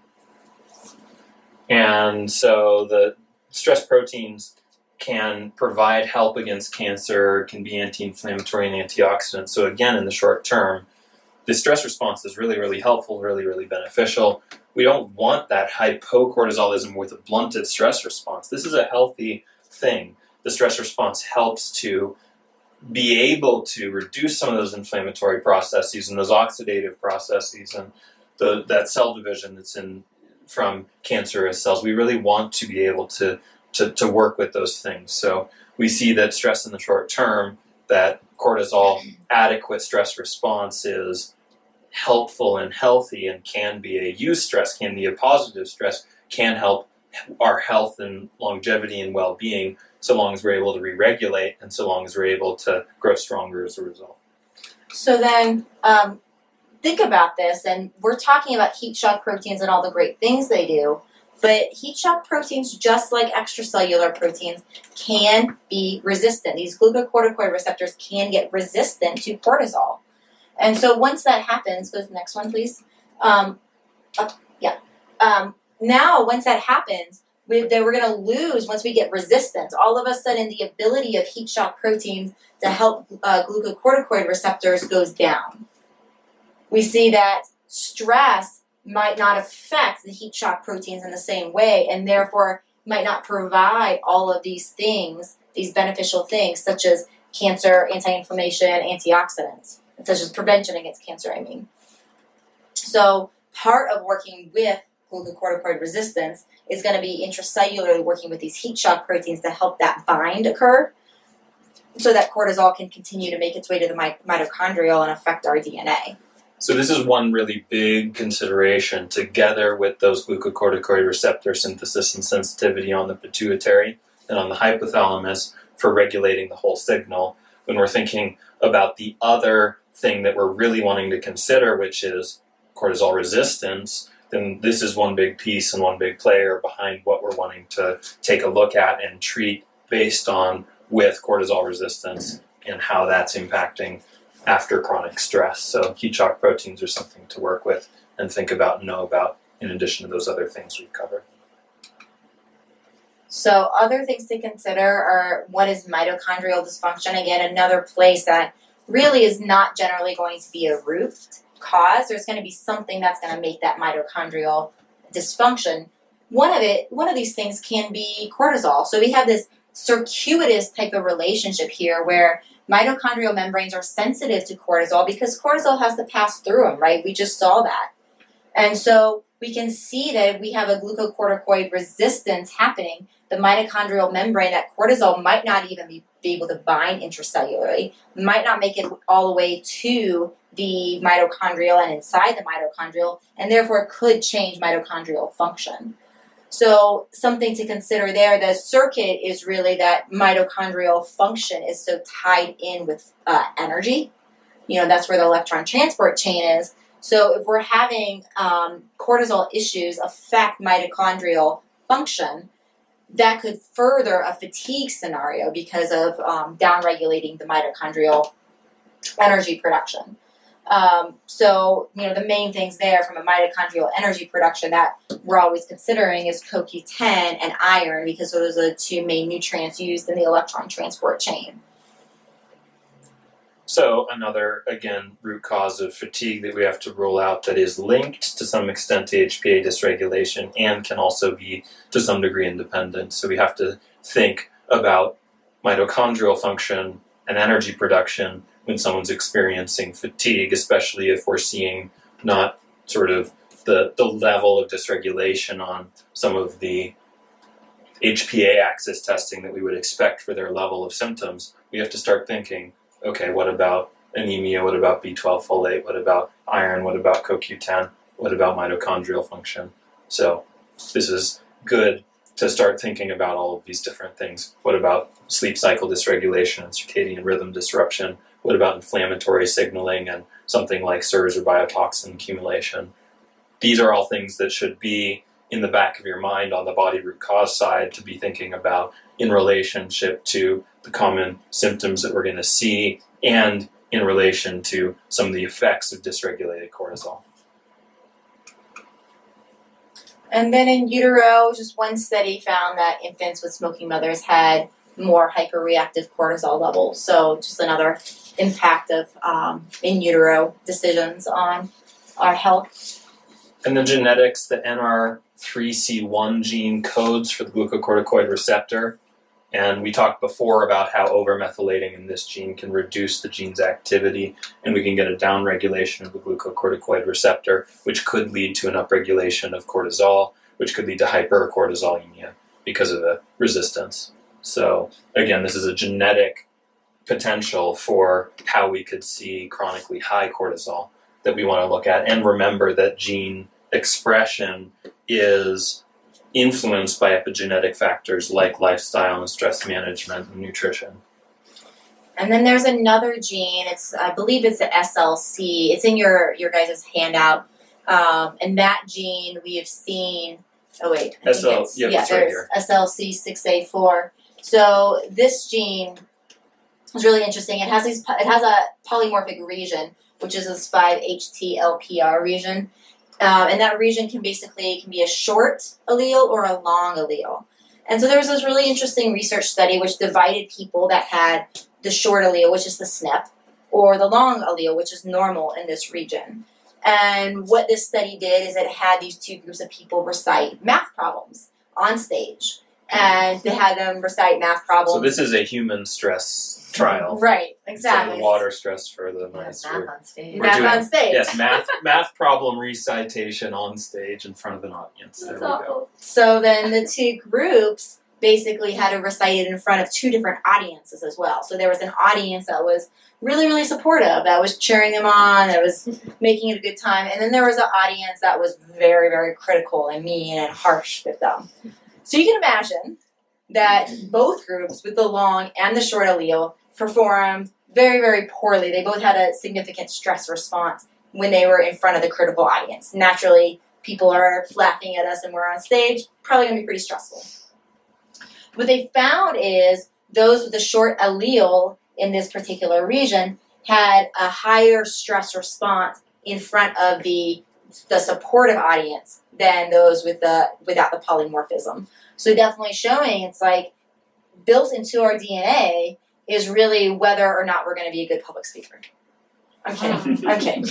And so the stress proteins can provide help against cancer, can be anti-inflammatory and antioxidant. So again, in the short term, the stress response is really, really helpful, really, really beneficial. We don't want that hypocortisolism with a blunted stress response. This is a healthy thing. The stress response helps to be able to reduce some of those inflammatory processes and those oxidative processes and the, that cell division that's in from cancerous cells. We really want to be able to, to, to work with those things. So we see that stress in the short term, that cortisol adequate stress response is helpful and healthy and can be a use stress, can be a positive stress, can help our health and longevity and well-being so long as we're able to re-regulate and so long as we're able to grow stronger as a result. So then, um, think about this, and we're talking about heat shock proteins and all the great things they do, but heat shock proteins, just like extracellular proteins, can be resistant. These glucocorticoid receptors can get resistant to cortisol. And so once that happens, go to the next one, please. Um, up, yeah. Um, now, once that happens, we, then we're going to lose, once we get resistance, all of a sudden the ability of heat shock proteins to help uh, glucocorticoid receptors goes down. We see that stress might not affect the heat shock proteins in the same way, and therefore might not provide all of these things, these beneficial things, such as cancer, anti-inflammation, antioxidants, such as prevention against cancer, I mean. So part of working with glucocorticoid resistance is going to be intracellularly working with these heat shock proteins to help that bind occur so that cortisol can continue to make its way to the mitochondrial and affect our D N A. So this is one really big consideration, together with those glucocorticoid receptor synthesis and sensitivity on the pituitary and on the hypothalamus for regulating the whole signal. When we're thinking about the other thing that we're really wanting to consider, which is cortisol resistance, then this is one big piece and one big player behind what we're wanting to take a look at and treat based on with cortisol resistance and how that's impacting after chronic stress. So heat shock proteins are something to work with and think about and know about in addition to those other things we've covered. So other things to consider are, what is mitochondrial dysfunction? Again, another place that really is not generally going to be a root cause. There's going to be something that's going to make that mitochondrial dysfunction. One of it, one of these things can be cortisol. So we have this circuitous type of relationship here where mitochondrial membranes are sensitive to cortisol because cortisol has to pass through them, right? We just saw that. And so we can see that if we have a glucocorticoid resistance happening, the mitochondrial membrane, that cortisol might not even be, be able to bind intracellularly, might not make it all the way to the mitochondrial and inside the mitochondrial, and therefore could change mitochondrial function. So something to consider there, the circuit is really that mitochondrial function is so tied in with uh, energy. You know, that's where the electron transport chain is. So if we're having um, cortisol issues affect mitochondrial function, that could further a fatigue scenario because of um, downregulating the mitochondrial energy production. Um, so, you know, the main things there from a mitochondrial energy production that we're always considering is C O Q ten and iron, because those are the two main nutrients used in the electron transport chain. So another, again, root cause of fatigue that we have to rule out that is linked to some extent to H P A dysregulation and can also be to some degree independent. So we have to think about mitochondrial function and energy production when someone's experiencing fatigue, especially if we're seeing not sort of the, the level of dysregulation on some of the H P A axis testing that we would expect for their level of symptoms. We have to start thinking, okay, what about anemia? What about B twelve folate? What about iron? What about C O Q ten? What about mitochondrial function? So this is good to start thinking about all of these different things. What about sleep cycle dysregulation and circadian rhythm disruption? What about inflammatory signaling and something like S I R S or biotoxin accumulation? These are all things that should be in the back of your mind on the body root cause side to be thinking about in relationship to the common symptoms that we're going to see and in relation to some of the effects of dysregulated cortisol. And then in utero, just one study found that infants with smoking mothers had more hyperreactive cortisol levels. So just another impact of um, in utero decisions on our health. And the genetics, the N R three C one gene codes for the glucocorticoid receptor. And we talked before about how overmethylating in this gene can reduce the gene's activity, and we can get a downregulation of the glucocorticoid receptor, which could lead to an upregulation of cortisol, which could lead to hypercortisolemia because of the resistance. So again, this is a genetic potential for how we could see chronically high cortisol that we want to look at. And remember that gene expression is influenced by epigenetic factors like lifestyle and stress management and nutrition. And then there's another gene, it's I believe it's the S L C, it's in your, your guys' handout, um, and that gene we have seen, oh wait, I S L, think it's, yeah, yeah, it's right there's here. S L C six A four. So this gene is really interesting. It has these, it has a polymorphic region, which is this five H T L P R region. Um, and that region can basically can be a short allele or a long allele. And so there was this really interesting research study which divided people that had the short allele, which is the S N P, or the long allele, which is normal in this region. And what this study did is it had these two groups of people recite math problems on stage. And they had them recite math problems. So this is a human stress trial. Right, exactly. So the water stress for the mice. Math We're- on stage. we're Math doing- on stage. Yes, math math problem recitation on stage in front of an audience. There That's we go. awful. So then the two groups basically had to recite it in front of two different audiences as well. So there was an audience that was really, really supportive, that was cheering them on, that was making it a good time. And then there was an audience that was very, very critical and mean and harsh with them. So you can imagine that both groups with the long and the short allele performed very, very poorly. They both had a significant stress response when they were in front of the critical audience. Naturally, people are laughing at us and we're on stage, probably going to be pretty stressful. What they found is those with the short allele in this particular region had a higher stress response in front of the the supportive audience than those with the without the polymorphism. So definitely showing it's like built into our D N A is really whether or not we're going to be a good public speaker. I'm kidding. I'm kidding.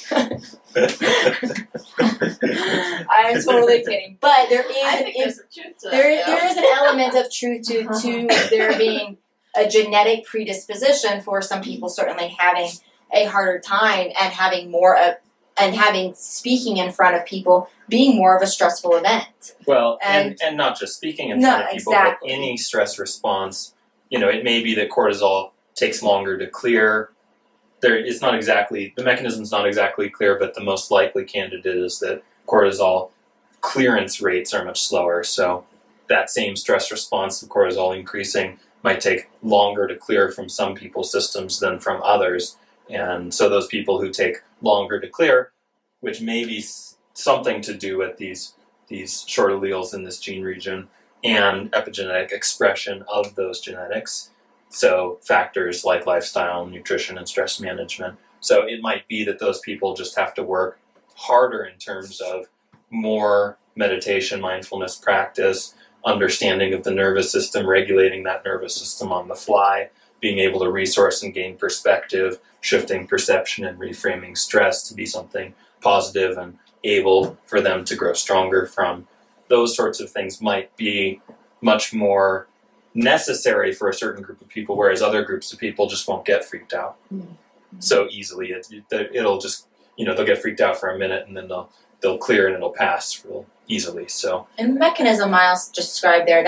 I'm totally kidding. But there is I an think in- there's a truth to there, that. there is an element of truth to, to there being a genetic predisposition for some people certainly having a harder time and having more of, and having speaking in front of people being more of a stressful event. Well, and, And- and not just speaking in No, front of people, exactly. but any stress response, you know, it may be that cortisol takes longer to clear. There, it's not exactly, the mechanism's not exactly clear, but the most likely candidate is that cortisol clearance rates are much slower. So that same stress response of cortisol increasing might take longer to clear from some people's systems than from others. And so those people who take longer to clear, which may be s- something to do with these these short alleles in this gene region and epigenetic expression of those genetics. So factors like lifestyle, nutrition, and stress management. So it might be that those people just have to work harder in terms of more meditation, mindfulness practice, understanding of the nervous system, regulating that nervous system on the fly, being able to resource and gain perspective, shifting perception and reframing stress to be something positive and able for them to grow stronger from. Those sorts of things might be much more necessary for a certain group of people, whereas other groups of people just won't get freaked out Mm. so easily. It, it, it'll just, you know, they'll get freaked out for a minute and then they'll they'll clear and it'll pass real easily. So And the mechanism Miles just described there, that's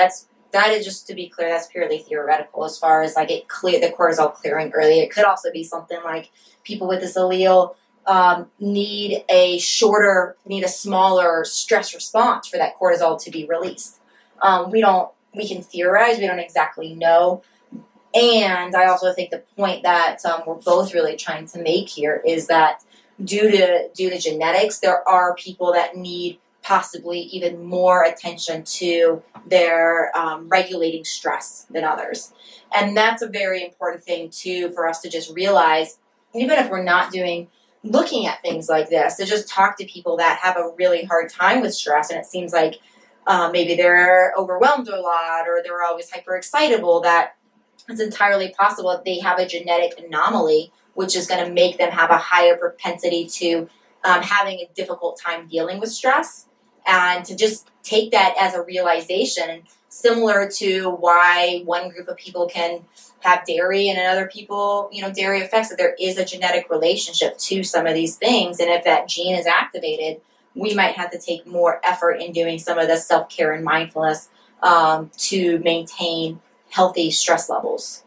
that is, just to be clear, that's purely theoretical as far as like it clear the cortisol clearing early. It could also be something like people with this allele um, need a shorter, need a smaller stress response for that cortisol to be released. Um, we don't, we can theorize, we don't exactly know. And I also think the point that um, we're both really trying to make here is that due to due to genetics, there are people that need possibly even more attention to their um, regulating stress than others. And that's a very important thing too for us to just realize, even if we're not doing, looking at things like this, to just talk to people that have a really hard time with stress, and it seems like uh, maybe they're overwhelmed a lot or they're always hyper-excitable, that it's entirely possible that they have a genetic anomaly which is going to make them have a higher propensity to um, having a difficult time dealing with stress. And to just take that as a realization, similar to why one group of people can have dairy and another people, you know, dairy affects that there is a genetic relationship to some of these things. And if that gene is activated, we might have to take more effort in doing some of the self-care and mindfulness um, to maintain healthy stress levels.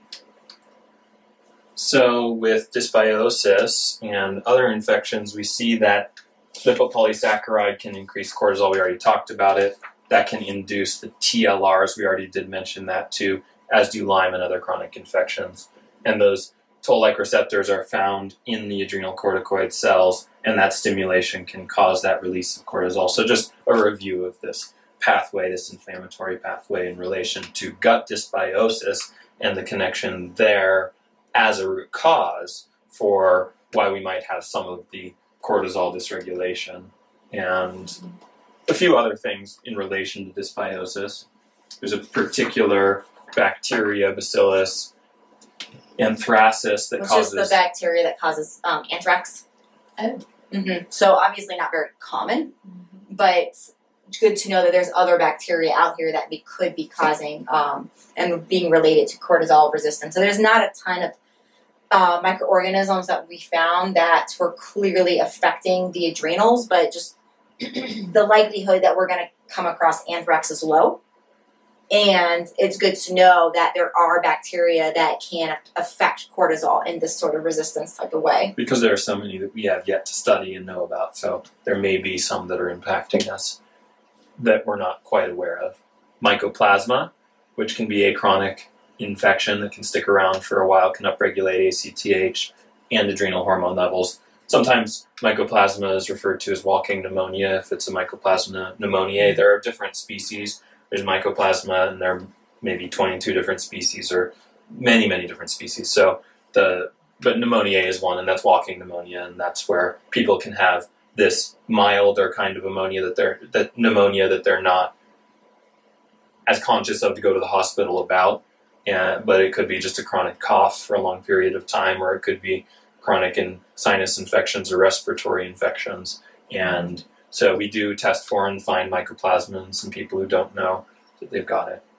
So with dysbiosis and other infections, we see that lipopolysaccharide can increase cortisol. We already talked about it. That can induce the T L Rs. We already did mention that too, as do Lyme and other chronic infections. And those toll-like receptors are found in the adrenal corticoid cells, and that stimulation can cause that release of cortisol. So just a review of this pathway, this inflammatory pathway in relation to gut dysbiosis and the connection there as a root cause for why we might have some of the cortisol dysregulation, and a few other things in relation to dysbiosis. There's a particular bacteria, Bacillus anthracis, that Which causes... is the bacteria that causes um, anthrax. Oh. Mm-hmm. So obviously not very common, mm-hmm. but it's good to know that there's other bacteria out here that we could be causing um, and being related to cortisol resistance. So there's not a ton of uh, microorganisms that we found that were clearly affecting the adrenals, but just the likelihood that we're going to come across anthrax is low. And it's good to know that there are bacteria that can affect cortisol in this sort of resistance type of way. Because there are so many that we have yet to study and know about, so there may be some that are impacting us that we're not quite aware of. Mycoplasma, which can be a chronic infection that can stick around for a while, can upregulate A C T H and adrenal hormone levels. Sometimes mycoplasma is referred to as walking pneumonia if it's a mycoplasma pneumoniae. There are different species. There's mycoplasma, and there are maybe twenty-two different species, or many, many different species. So the but pneumoniae is one, and that's walking pneumonia, and that's where people can have this milder kind of pneumonia that they're that pneumonia that they're not as conscious of to go to the hospital about. And but it could be just a chronic cough for a long period of time, or it could be chronic in sinus infections or respiratory infections. And so we do test for and find mycoplasma in some people who don't know that they've got it.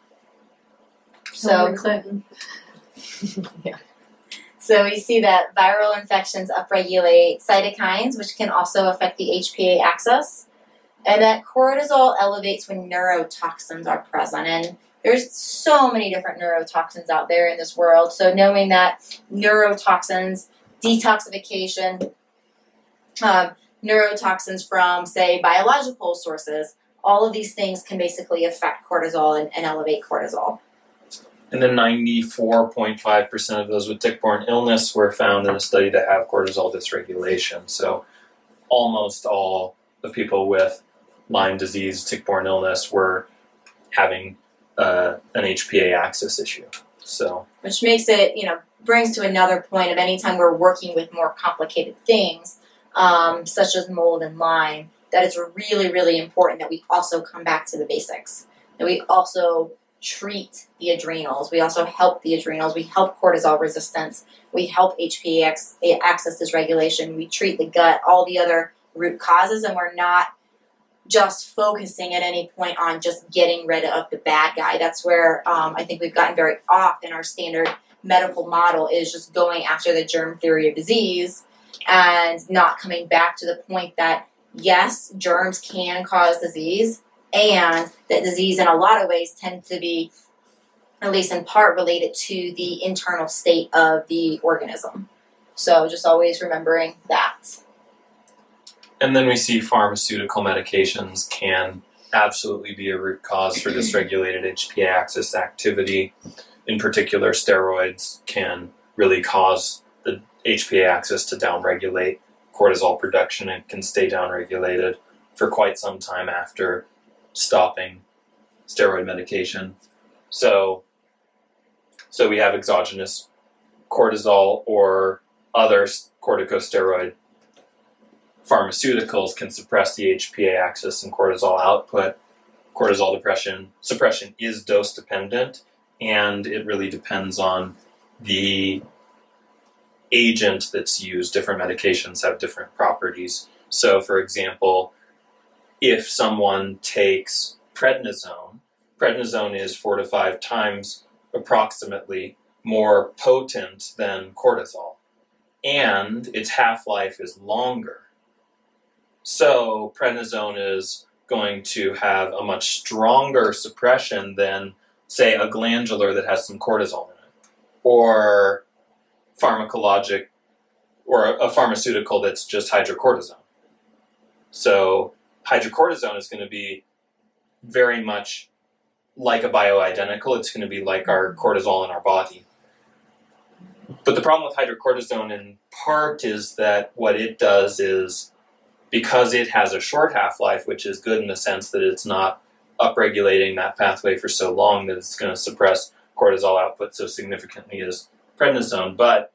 So, Clinton. Yeah. So we see that viral infections upregulate cytokines, which can also affect the H P A axis, and that cortisol elevates when neurotoxins are present. And there's so many different neurotoxins out there in this world. So knowing that neurotoxins, detoxification, um, neurotoxins from, say, biological sources, all of these things can basically affect cortisol and, and elevate cortisol. And then ninety-four point five percent of those with tick-borne illness were found in a study to have cortisol dysregulation. So almost all the people with Lyme disease, tick-borne illness, were having uh, an H P A axis issue. So, which makes it, you know, brings to another point of anytime we're working with more complicated things, um, such as mold and Lyme, that it's really, really important that we also come back to the basics. That we also treat the adrenals. We also help the adrenals. We help cortisol resistance. We help H P A axis dysregulation. We treat the gut, all the other root causes, and we're not just focusing at any point on just getting rid of the bad guy. That's where um, I think we've gotten very off in our standard medical model, is just going after the germ theory of disease and not coming back to the point that, yes, germs can cause disease, and that disease in a lot of ways tend to be at least in part related to the internal state of the organism. So just always remembering that. And then we see pharmaceutical medications can absolutely be a root cause for dysregulated H P A axis activity. In particular, steroids can really cause the H P A axis to downregulate cortisol production. It can stay downregulated for quite some time after stopping steroid medication. So, so we have exogenous cortisol or other corticosteroid pharmaceuticals can suppress the H P A axis and cortisol output. Cortisol depression suppression is dose dependent, and it really depends on the agent that's used. Different medications have different properties. So, for example, if someone takes prednisone, prednisone is four to five times approximately more potent than cortisol, and its half-life is longer. So prednisone is going to have a much stronger suppression than, say, a glandular that has some cortisol in it, or pharmacologic, or a pharmaceutical that's just hydrocortisone. So hydrocortisone is going to be very much like a bioidentical. It's going to be like our cortisol in our body. But the problem with hydrocortisone in part is that what it does is, because it has a short half-life, which is good in the sense that it's not upregulating that pathway for so long that it's going to suppress cortisol output so significantly as prednisone. But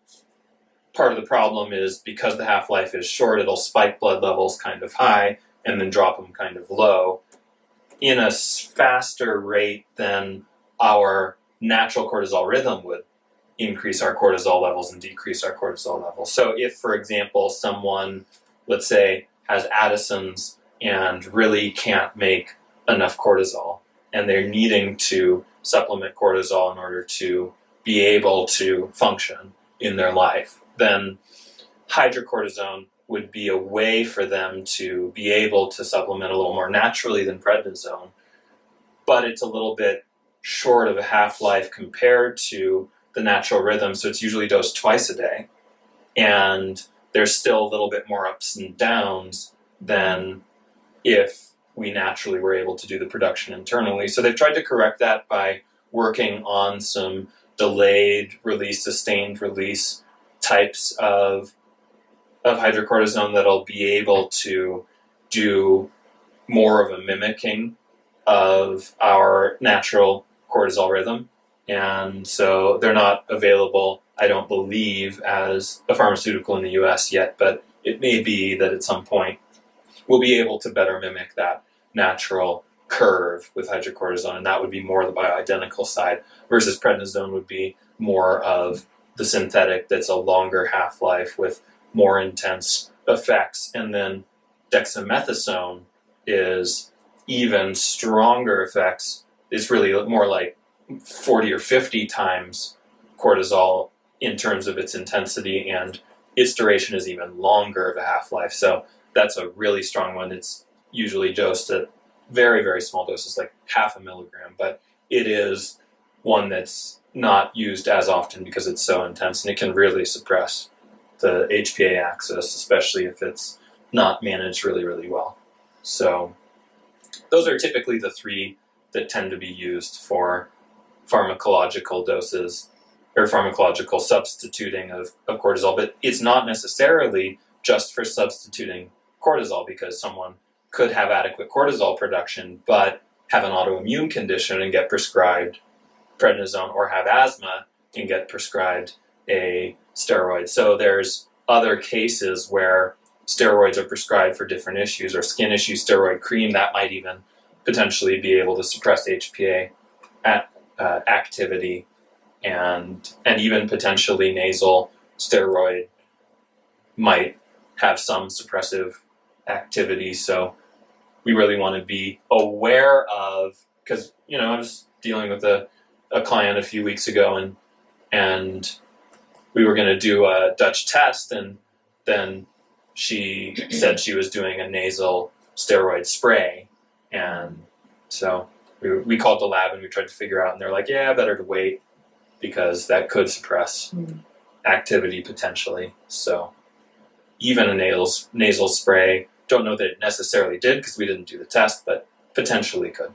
part of the problem is because the half-life is short, it'll spike blood levels kind of high and then drop them kind of low in a faster rate than our natural cortisol rhythm would increase our cortisol levels and decrease our cortisol levels. So if, for example, someone, let's say, has Addison's and really can't make enough cortisol, and they're needing to supplement cortisol in order to be able to function in their life, then hydrocortisone would be a way for them to be able to supplement a little more naturally than prednisone, but it's a little bit short of a half-life compared to the natural rhythm, so it's usually dosed twice a day, and there's still a little bit more ups and downs than if we naturally were able to do the production internally. So they've tried to correct that by working on some delayed release, sustained release types of of hydrocortisone that'll be able to do more of a mimicking of our natural cortisol rhythm. And so they're not available, I don't believe, as a pharmaceutical in the U S yet, but it may be that at some point we'll be able to better mimic that natural curve with hydrocortisone, and that would be more the bioidentical side, versus prednisone would be more of the synthetic that's a longer half-life with more intense effects. And then dexamethasone is even stronger effects. It's really more like forty or fifty times cortisol in terms of its intensity, and its duration is even longer of a half-life. So that's a really strong one. It's usually dosed at very, very small doses, like half a milligram, but it is one that's not used as often because it's so intense, and it can really suppress the H P A axis, especially if it's not managed really, really well. So those are typically the three that tend to be used for pharmacological doses or pharmacological substituting of, of cortisol, but it's not necessarily just for substituting cortisol, because someone could have adequate cortisol production but have an autoimmune condition and get prescribed prednisone, or have asthma and get prescribed a steroid. So there's other cases where steroids are prescribed for different issues, or skin issue steroid cream that might even potentially be able to suppress H P A at, uh, activity, and and even potentially nasal steroid might have some suppressive activity. So we really want to be aware of, because, you know, I was dealing with a, a client a few weeks ago, and and we were going to do a Dutch test, and then she said she was doing a nasal steroid spray, and so we we, we called the lab and we tried to figure out, and they're like, yeah, better to wait because that could suppress Mm. activity potentially. So even a nasal, nasal spray, don't know that it necessarily did because we didn't do the test, but potentially could.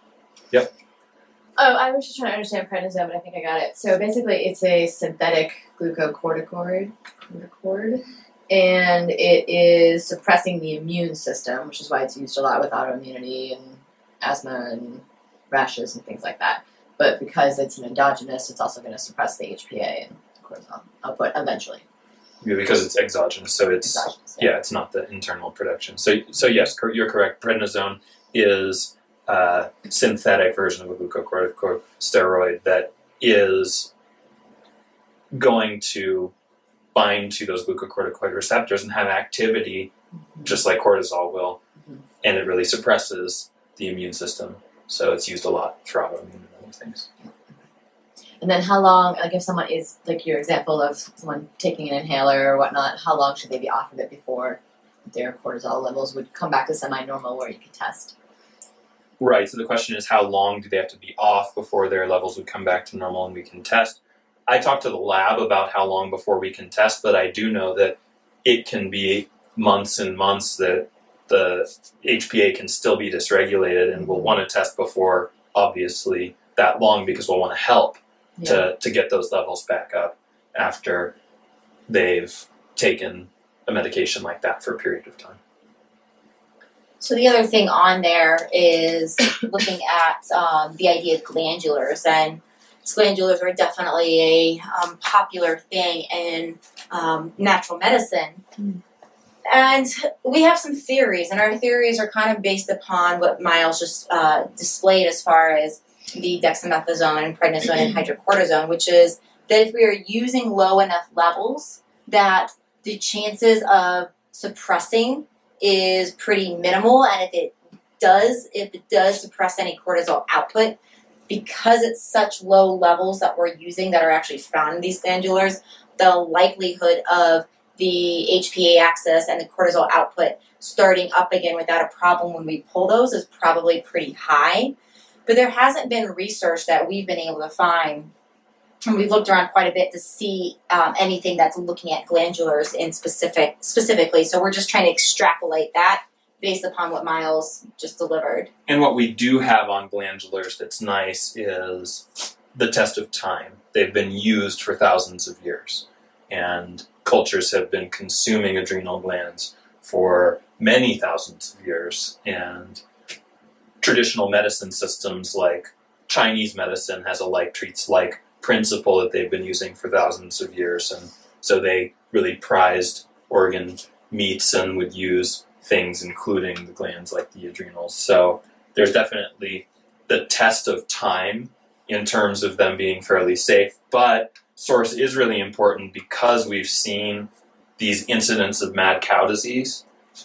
Oh, I was just trying to understand prednisone, but I think I got it. So basically, it's a synthetic glucocorticoid, corticoid, and it is suppressing the immune system, which is why it's used a lot with autoimmunity and asthma and rashes and things like that. But because it's an endogenous, it's also going to suppress the H P A and cortisol output eventually. Yeah, because it's exogenous, so it's Exogenous, yeah, it's not the internal production. So so yes, cor- you're correct. Prednisone is a synthetic version of a glucocorticosteroid that is going to bind to those glucocorticoid receptors and have activity just like cortisol will, Mhm. and it really suppresses the immune system. So it's used a lot for autoimmune and other things. And then how long, like if someone is, like your example of someone taking an inhaler or whatnot, how long should they be off of it before their cortisol levels would come back to semi-normal where you could test? Right, so the question is how long do they have to be off before their levels would come back to normal and we can test? I talked to the lab about how long before we can test, but I do know that it can be months and months that the H P A can still be dysregulated, and we'll want to test before, obviously, that long because we'll want to help Yeah. to, to get those levels back up after they've taken a medication like that for a period of time. So the other thing on there is looking at um, the idea of glandulars, and glandulars are definitely a um, popular thing in um, natural medicine. Mm. And we have some theories, and our theories are kind of based upon what Miles just uh, displayed as far as the dexamethasone and prednisone and hydrocortisone, which is that if we are using low enough levels, that the chances of suppressing is pretty minimal, and if it does, if it does suppress any cortisol output, because it's such low levels that we're using that are actually found in these glandulars, the likelihood of the H P A axis and the cortisol output starting up again without a problem when we pull those is probably pretty high. But there hasn't been research that we've been able to find, and we've looked around quite a bit to see um, anything that's looking at glandulars in specific specifically. So we're just trying to extrapolate that based upon what Miles just delivered. And what we do have on glandulars that's nice is the test of time. They've been used for thousands of years, and cultures have been consuming adrenal glands for many thousands of years, and traditional medicine systems like Chinese medicine has a like treats like principle that they've been using for thousands of years, and so they really prized organ meats and would use things including the glands like the adrenals. So there's definitely the test of time in terms of them being fairly safe, but source is really important because we've seen these incidents of mad cow disease.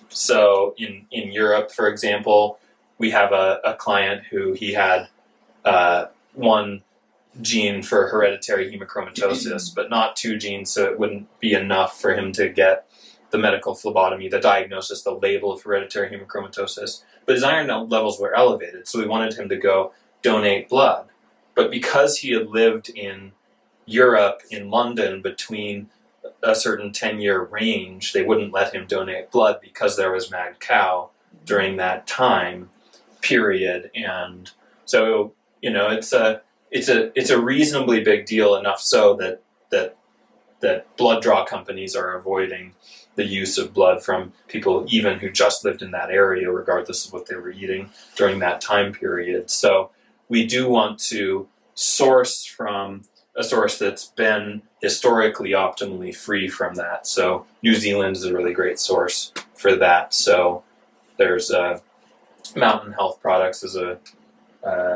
So in, in Europe, for example, we have a, a client who he had uh, one gene for hereditary hemochromatosis, but not two genes, so it wouldn't be enough for him to get the medical phlebotomy, the diagnosis, the label of hereditary hemochromatosis. But his iron levels were elevated, so we wanted him to go donate blood. But because he had lived in Europe, in London, between a certain ten-year range, they wouldn't let him donate blood because there was mad cow during that time period. And so, you know, it's a it's a it's a reasonably big deal, enough so that that that blood draw companies are avoiding the use of blood from people even who just lived in that area, regardless of what they were eating during that time period. So we do want to source from a source that's been historically optimally free from that. So New Zealand is a really great source for that. So there's uh, Mountain Health Products is a uh,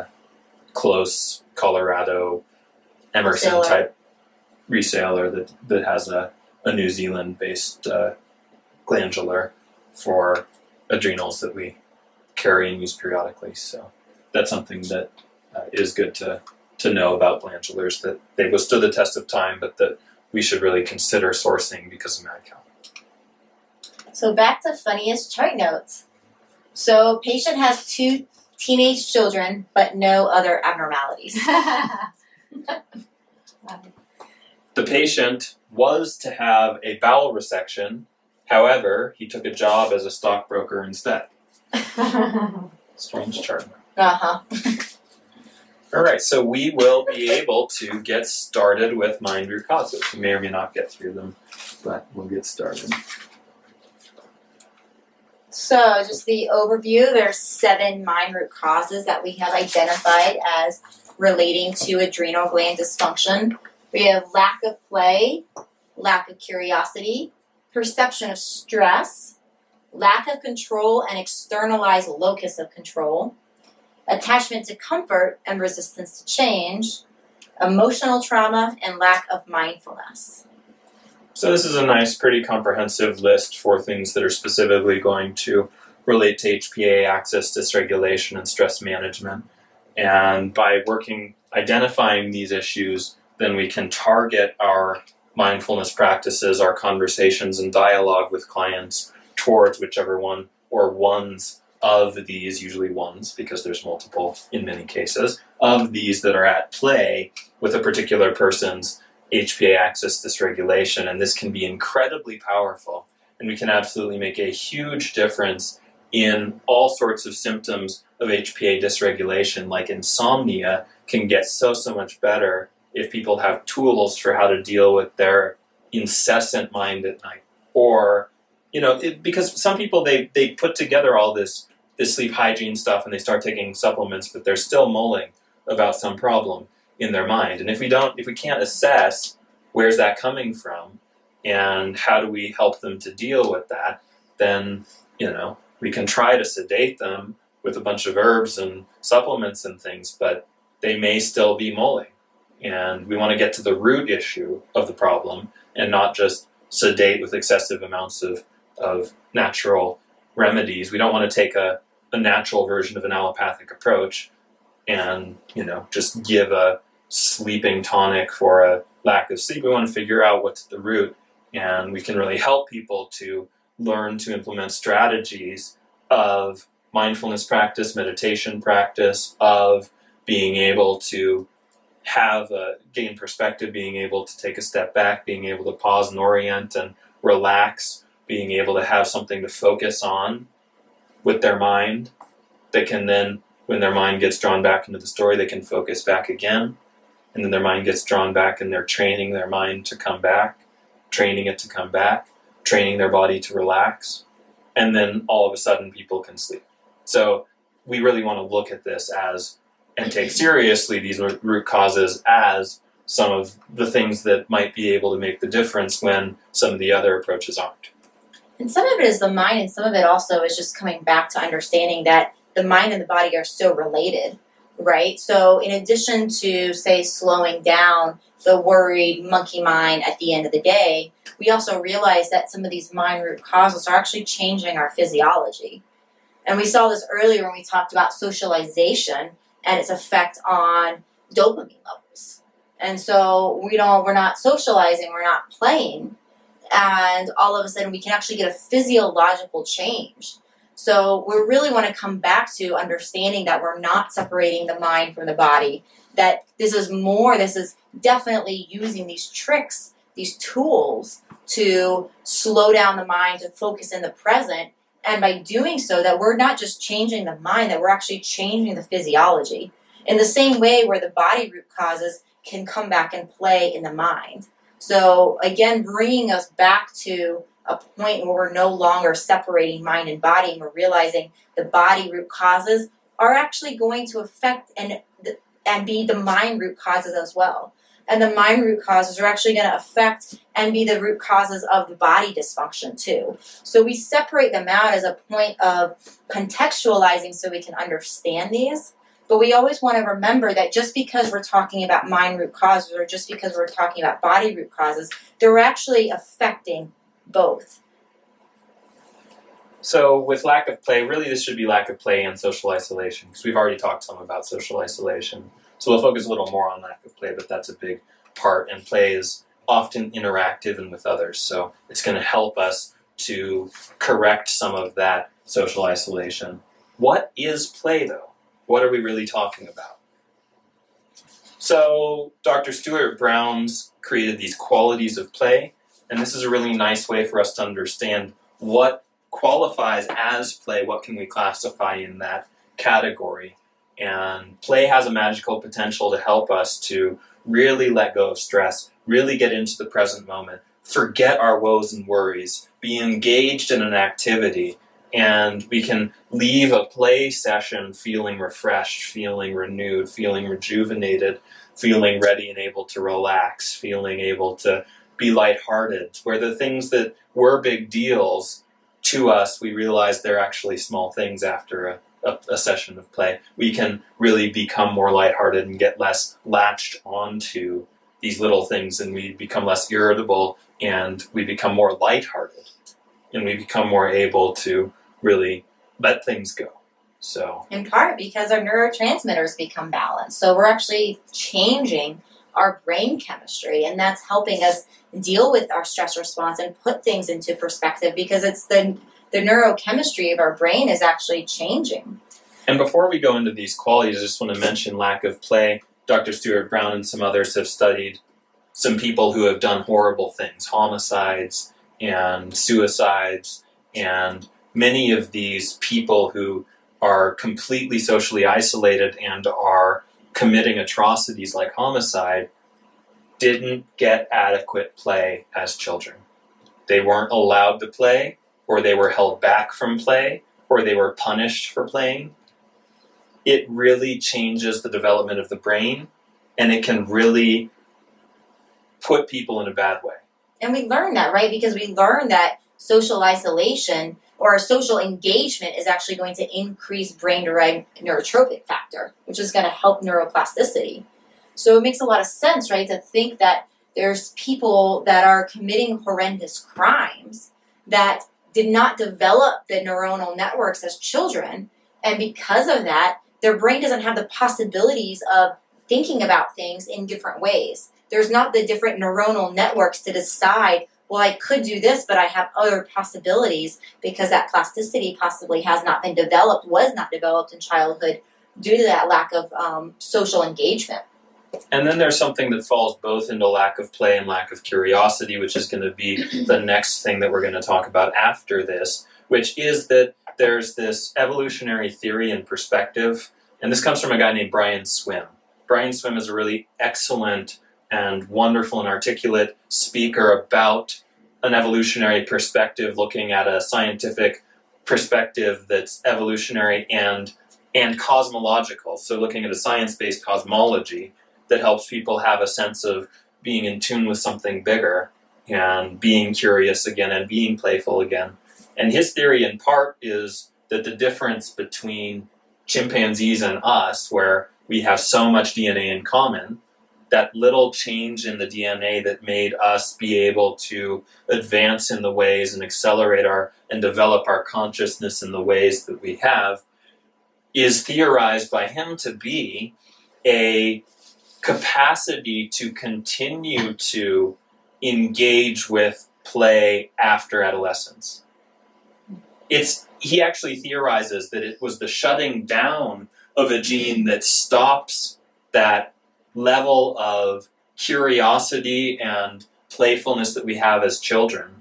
close Colorado Emerson Reseller. type reseller that, that has a, a New Zealand based uh, glandular for adrenals that we carry and use periodically. So that's something that uh, is good to to know about glandulars, that they've withstood the test of time, but that we should really consider sourcing because of mad cow. So back to funniest chart notes. So patient has two teenage children, but no other abnormalities. The patient was to have a bowel resection. However, he took a job as a stockbroker instead. Strange chart. Uh-huh. All right, so we will be able to get started with mind root causes. We may or may not get through them, but we'll get started. So, just the overview, there's seven mind root causes that we have identified as relating to adrenal gland dysfunction. We have lack of play, lack of curiosity, perception of stress, lack of control and externalized locus of control, attachment to comfort and resistance to change, emotional trauma, and lack of mindfulness. So this is a nice, pretty comprehensive list for things that are specifically going to relate to H P A, axis dysregulation, and stress management. And by working, identifying these issues, then we can target our mindfulness practices, our conversations and dialogue with clients towards whichever one or ones of these, usually ones because there's multiple in many cases, of these that are at play with a particular person's H P A axis dysregulation. And this can be incredibly powerful, and we can absolutely make a huge difference in all sorts of symptoms of H P A dysregulation, like insomnia can get so, so much better if people have tools for how to deal with their incessant mind at night. Or, you know, it, because some people, they, they put together all this, this sleep hygiene stuff and they start taking supplements, but they're still mulling about some problem in their mind. And if we don't, if we can't assess where's that coming from and how do we help them to deal with that, then, you know, we can try to sedate them with a bunch of herbs and supplements and things, but they may still be mulling. And we want to get to the root issue of the problem and not just sedate with excessive amounts of, of natural remedies. We don't want to take a, a natural version of an allopathic approach and, you know, just give a sleeping tonic for a lack of sleep. We want to figure out what's the root, and we can really help people to learn to implement strategies of mindfulness practice, meditation practice, of being able to have a gain perspective, being able to take a step back, being able to pause and orient and relax, being able to have something to focus on with their mind that can then, when their mind gets drawn back into the story, they can focus back again, and then their mind gets drawn back and they're training their mind to come back, training it to come back, training their body to relax, and then all of a sudden people can sleep. So we really want to look at this as and take seriously these root causes as some of the things that might be able to make the difference when some of the other approaches aren't. And some of it is the mind, and some of it also is just coming back to understanding that the mind and the body are so related, right? So in addition to, say, slowing down the worried monkey mind at the end of the day, we also realize that some of these mind root causes are actually changing our physiology. And we saw this earlier when we talked about socialization and its effect on dopamine levels. And so we don't, we're not socializing, we're not playing, and all of a sudden we can actually get a physiological change. So we really want to come back to understanding that we're not separating the mind from the body, that this is more, this is definitely using these tricks, these tools to slow down the mind, to focus in the present. And by doing so, that we're not just changing the mind, that we're actually changing the physiology. In the same way where the body root causes can come back and play in the mind. So again, bringing us back to a point where we're no longer separating mind and body, and we're realizing the body root causes are actually going to affect and, and be the mind root causes as well. And the mind root causes are actually going to affect and be the root causes of the body dysfunction too. So we separate them out as a point of contextualizing so we can understand these. But we always want to remember that just because we're talking about mind root causes or just because we're talking about body root causes, they're actually affecting both. So with lack of play, really this should be lack of play and social isolation, because we've already talked some about social isolation. So we'll focus a little more on lack of play, but that's a big part. And play is often interactive and with others. So it's going to help us to correct some of that social isolation. What is play, though? What are we really talking about? So Doctor Stuart Brown's created these qualities of play, and this is a really nice way for us to understand what qualifies as play, what can we classify in that category. And play has a magical potential to help us to really let go of stress, really get into the present moment, forget our woes and worries, be engaged in an activity, and we can leave a play session feeling refreshed, feeling renewed, feeling rejuvenated, feeling ready and able to relax, feeling able to be lighthearted, where the things that were big deals to us, we realize they're actually small things after a, a, a session of play. We can really become more lighthearted and get less latched onto these little things, and we become less irritable, and we become more lighthearted, and we become more able to really let things go. So, in part because our neurotransmitters become balanced. So we're actually changing our brain chemistry, and that's helping us deal with our stress response and put things into perspective, because it's the the neurochemistry of our brain is actually changing. And before we go into these qualities, I just want to mention lack of play. Doctor Stuart Brown and some others have studied some people who have done horrible things, homicides and suicides, and many of these people who are completely socially isolated and are committing atrocities like homicide didn't get adequate play as children. They weren't allowed to play, or they were held back from play, or they were punished for playing. It really changes the development of the brain, and it can really put people in a bad way. And we learn that, right? Because we learn that social isolation or social engagement is actually going to increase brain-derived neurotrophic factor, which is going to help neuroplasticity. So it makes a lot of sense, right, to think that there's people that are committing horrendous crimes that did not develop the neuronal networks as children, and because of that, their brain doesn't have the possibilities of thinking about things in different ways. There's not the different neuronal networks to decide, well, I could do this, but I have other possibilities, because that plasticity possibly has not been developed, was not developed in childhood due to that lack of um, social engagement. And then there's something that falls both into lack of play and lack of curiosity, which is going to be the next thing that we're going to talk about after this, which is that there's this evolutionary theory and perspective, and this comes from a guy named Brian Swimme. Brian Swimme is a really excellent and wonderful and articulate speaker about an evolutionary perspective, looking at a scientific perspective that's evolutionary and and cosmological. So looking at a science-based cosmology that helps people have a sense of being in tune with something bigger and being curious again and being playful again. And his theory in part is that the difference between chimpanzees and us, where we have so much D N A in common, that little change in the D N A that made us be able to advance in the ways and accelerate our and develop our consciousness in the ways that we have, is theorized by him to be a capacity to continue to engage with play after adolescence. It's he actually theorizes that it was the shutting down of a gene that stops that level of curiosity and playfulness that we have as children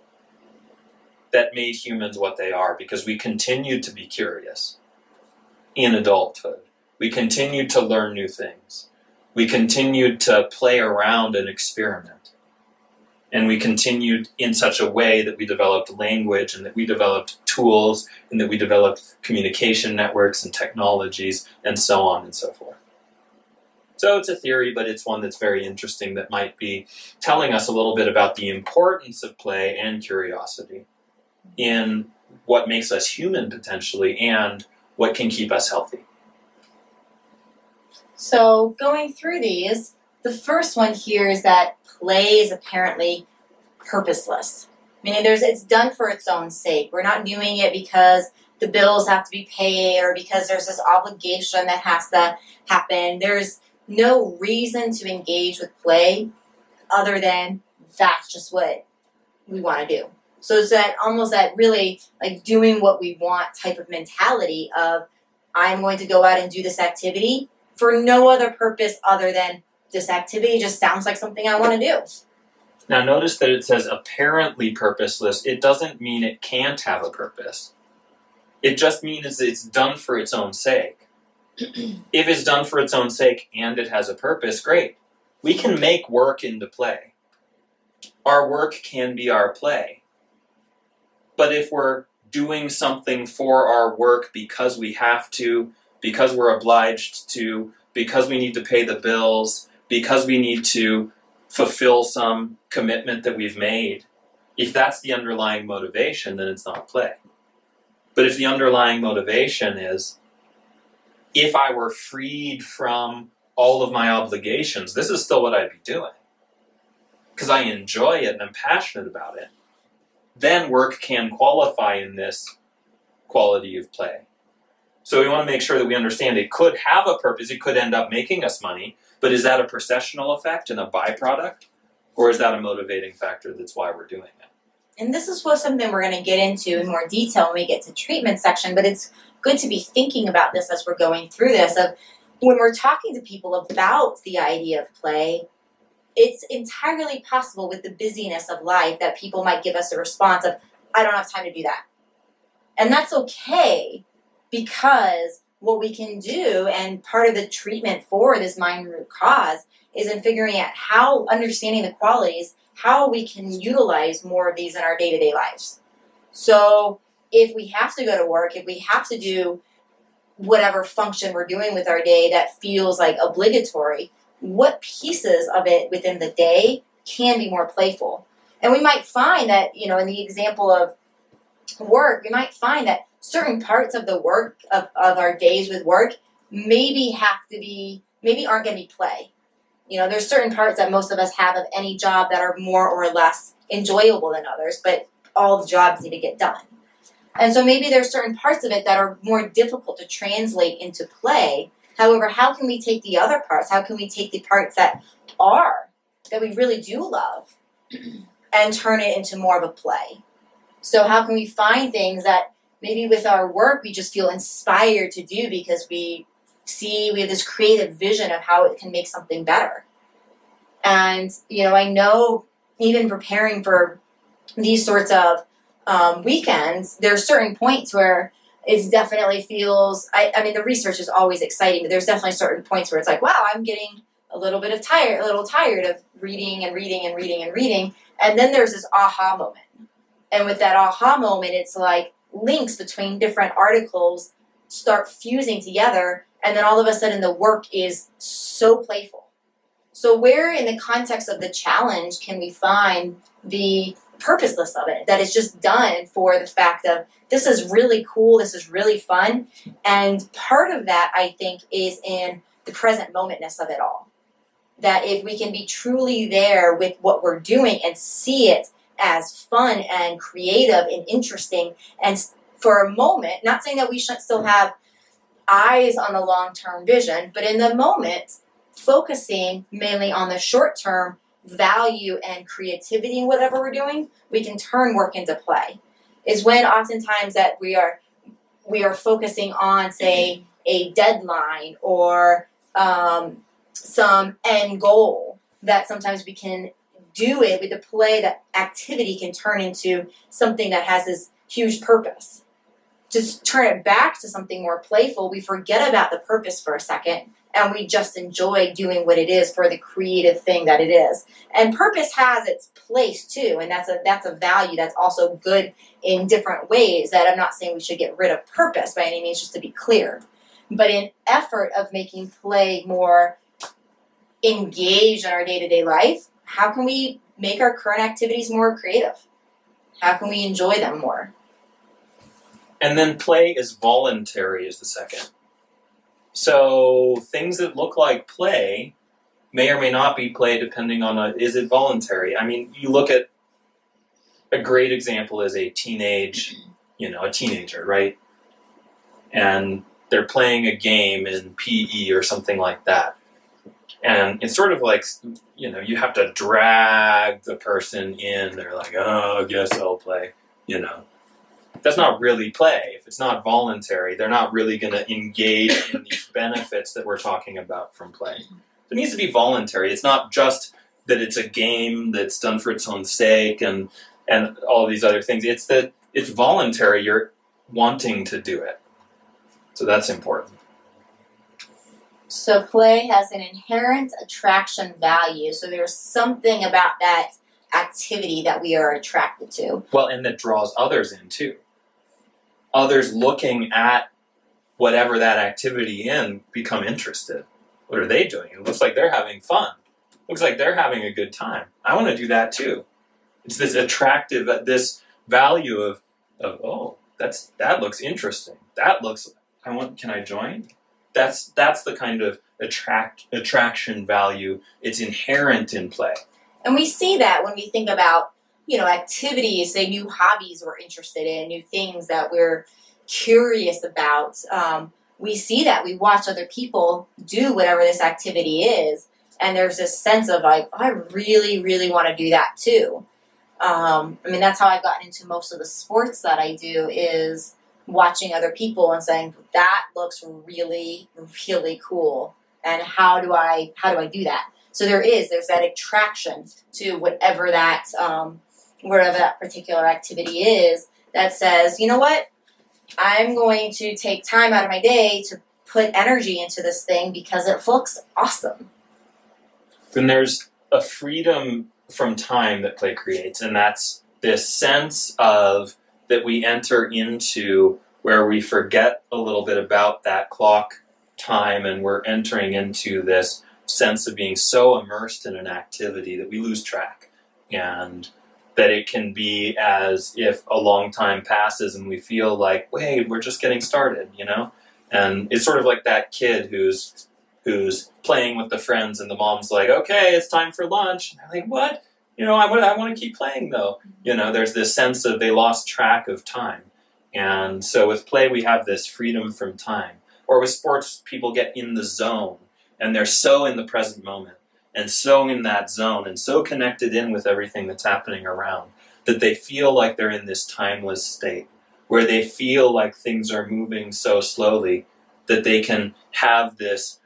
that made humans what they are, because we continued to be curious in adulthood. We continued to learn new things. We continued to play around and experiment. And we continued in such a way that we developed language, and that we developed tools, and that we developed communication networks and technologies, and so on and so forth. So it's a theory, but it's one that's very interesting, that might be telling us a little bit about the importance of play and curiosity in what makes us human potentially, and what can keep us healthy. So going through these, the first one here is that play is apparently purposeless. Meaning there's it's done for its own sake. We're not doing it because the bills have to be paid, or because there's this obligation that has to happen. There's no reason to engage with play other than that's just what we want to do. So it's that almost that really like doing what we want type of mentality of, I'm going to go out and do this activity for no other purpose other than this activity just sounds like something I want to do. Now notice that it says apparently purposeless. It doesn't mean it can't have a purpose. It just means it's done for its own sake. If it's done for its own sake and it has a purpose, great. We can make work into play. Our work can be our play. But if we're doing something for our work because we have to, because we're obliged to, because we need to pay the bills, because we need to fulfill some commitment that we've made, if that's the underlying motivation, then it's not play. But if the underlying motivation is, if I were freed from all of my obligations, this is still what I'd be doing, because I enjoy it and I'm passionate about it, then work can qualify in this quality of play. So we want to make sure that we understand it could have a purpose, it could end up making us money, but is that a processional effect and a byproduct? Or is that a motivating factor that's why we're doing it? And this is what something we're going to get into in more detail when we get to treatment section, but it's good to be thinking about this as we're going through this. Of when we're talking to people about the idea of play, it's entirely possible with the busyness of life that people might give us a response of, I don't have time to do that. And that's okay, because what we can do, and part of the treatment for this mind root cause, is in figuring out how, understanding the qualities, how we can utilize more of these in our day-to-day lives. So if we have to go to work, if we have to do whatever function we're doing with our day that feels like obligatory, what pieces of it within the day can be more playful? And we might find that, you know, in the example of work, we might find that certain parts of the work, of, of our days with work, maybe have to be, maybe aren't going to be play. You know, there's certain parts that most of us have of any job that are more or less enjoyable than others, but all the jobs need to get done. And so maybe there's certain parts of it that are more difficult to translate into play. However, how can we take the other parts? How can we take the parts that are, that we really do love, and turn it into more of a play? So how can we find things that maybe with our work we just feel inspired to do because we see, we have this creative vision of how it can make something better. And, you know, I know even preparing for these sorts of um, weekends, there are certain points where it definitely feels, I, I mean, the research is always exciting, but there's definitely certain points where it's like, wow, I'm getting a little bit of tired, a little tired of reading and reading and reading and reading. And then there's this aha moment. And with that aha moment, it's like links between different articles start fusing together, and then all of a sudden the work is so playful. So where in the context of the challenge can we find the purposeless of it, that is just done for the fact of, this is really cool, this is really fun, and part of that, I think, is in the present momentness of it all. That if we can be truly there with what we're doing and see it as fun and creative and interesting, and for a moment, not saying that we shouldn't still have eyes on the long-term vision, but in the moment, focusing mainly on the short-term value and creativity in whatever we're doing, we can turn work into play. Is when oftentimes that we are we are focusing on, say, a deadline or um, some end goal, that sometimes we can do it with the play, that activity can turn into something that has this huge purpose. To turn it back to something more playful, we forget about the purpose for a second, and we just enjoy doing what it is for the creative thing that it is. And purpose has its place too, and that's a that's a value that's also good in different ways. That I'm not saying we should get rid of purpose by any means, just to be clear. But in effort of making play more engaged in our day-to-day life, how can we make our current activities more creative? How can we enjoy them more? And then play is voluntary is the second. So things that look like play may or may not be play depending on a, is it voluntary? I mean, you look at a great example is a teenage, you know, a teenager, right? And they're playing a game in P E or something like that. And it's sort of like, you know, you have to drag the person in. They're like, oh, I guess I'll play, you know. that's not really play. If it's not voluntary, they're not really going to engage in these benefits that we're talking about from play. It needs to be voluntary. It's not just that it's a game that's done for its own sake and and all these other things. It's that it's voluntary. You're wanting to do it. So that's important. So play has an inherent attraction value. So there's something about that activity that we are attracted to. Well, and that draws others in too. Others looking at whatever that activity in become interested. What are they doing? It looks like they're having fun. Looks like they're having a good time. I want to do that too. It's this attractive, this value of, of oh, that's that looks interesting. That looks, I want. Can I join? That's that's the kind of attract attraction value. It's inherent in play. And we see that when we think about, you know, activities, say new hobbies we're interested in, new things that we're curious about. Um, we see that. We watch other people do whatever this activity is, and there's this sense of like, I really, really want to do that too. Um, I mean, that's how I've gotten into most of the sports that I do, is watching other people and saying, that looks really, really cool. And how do I, how do I do that? So there is, there's that attraction to whatever that, um, whatever that particular activity is that says, you know what, I'm going to take time out of my day to put energy into this thing because it looks awesome. Then there's a freedom from time that play creates, and that's this sense of that we enter into where we forget a little bit about that clock time, and we're entering into this sense of being so immersed in an activity that we lose track, and that it can be as if a long time passes and we feel like, wait, we're just getting started, you know? And it's sort of like that kid who's who's playing with the friends and the mom's like, okay, it's time for lunch. And they're like, what? You know, I want, I want to keep playing though. You know, there's this sense of they lost track of time. And so with play, we have this freedom from time. Or with sports, people get in the zone and they're so in the present moment and so in that zone and so connected in with everything that's happening around that they feel like they're in this timeless state where they feel like things are moving so slowly that they can have this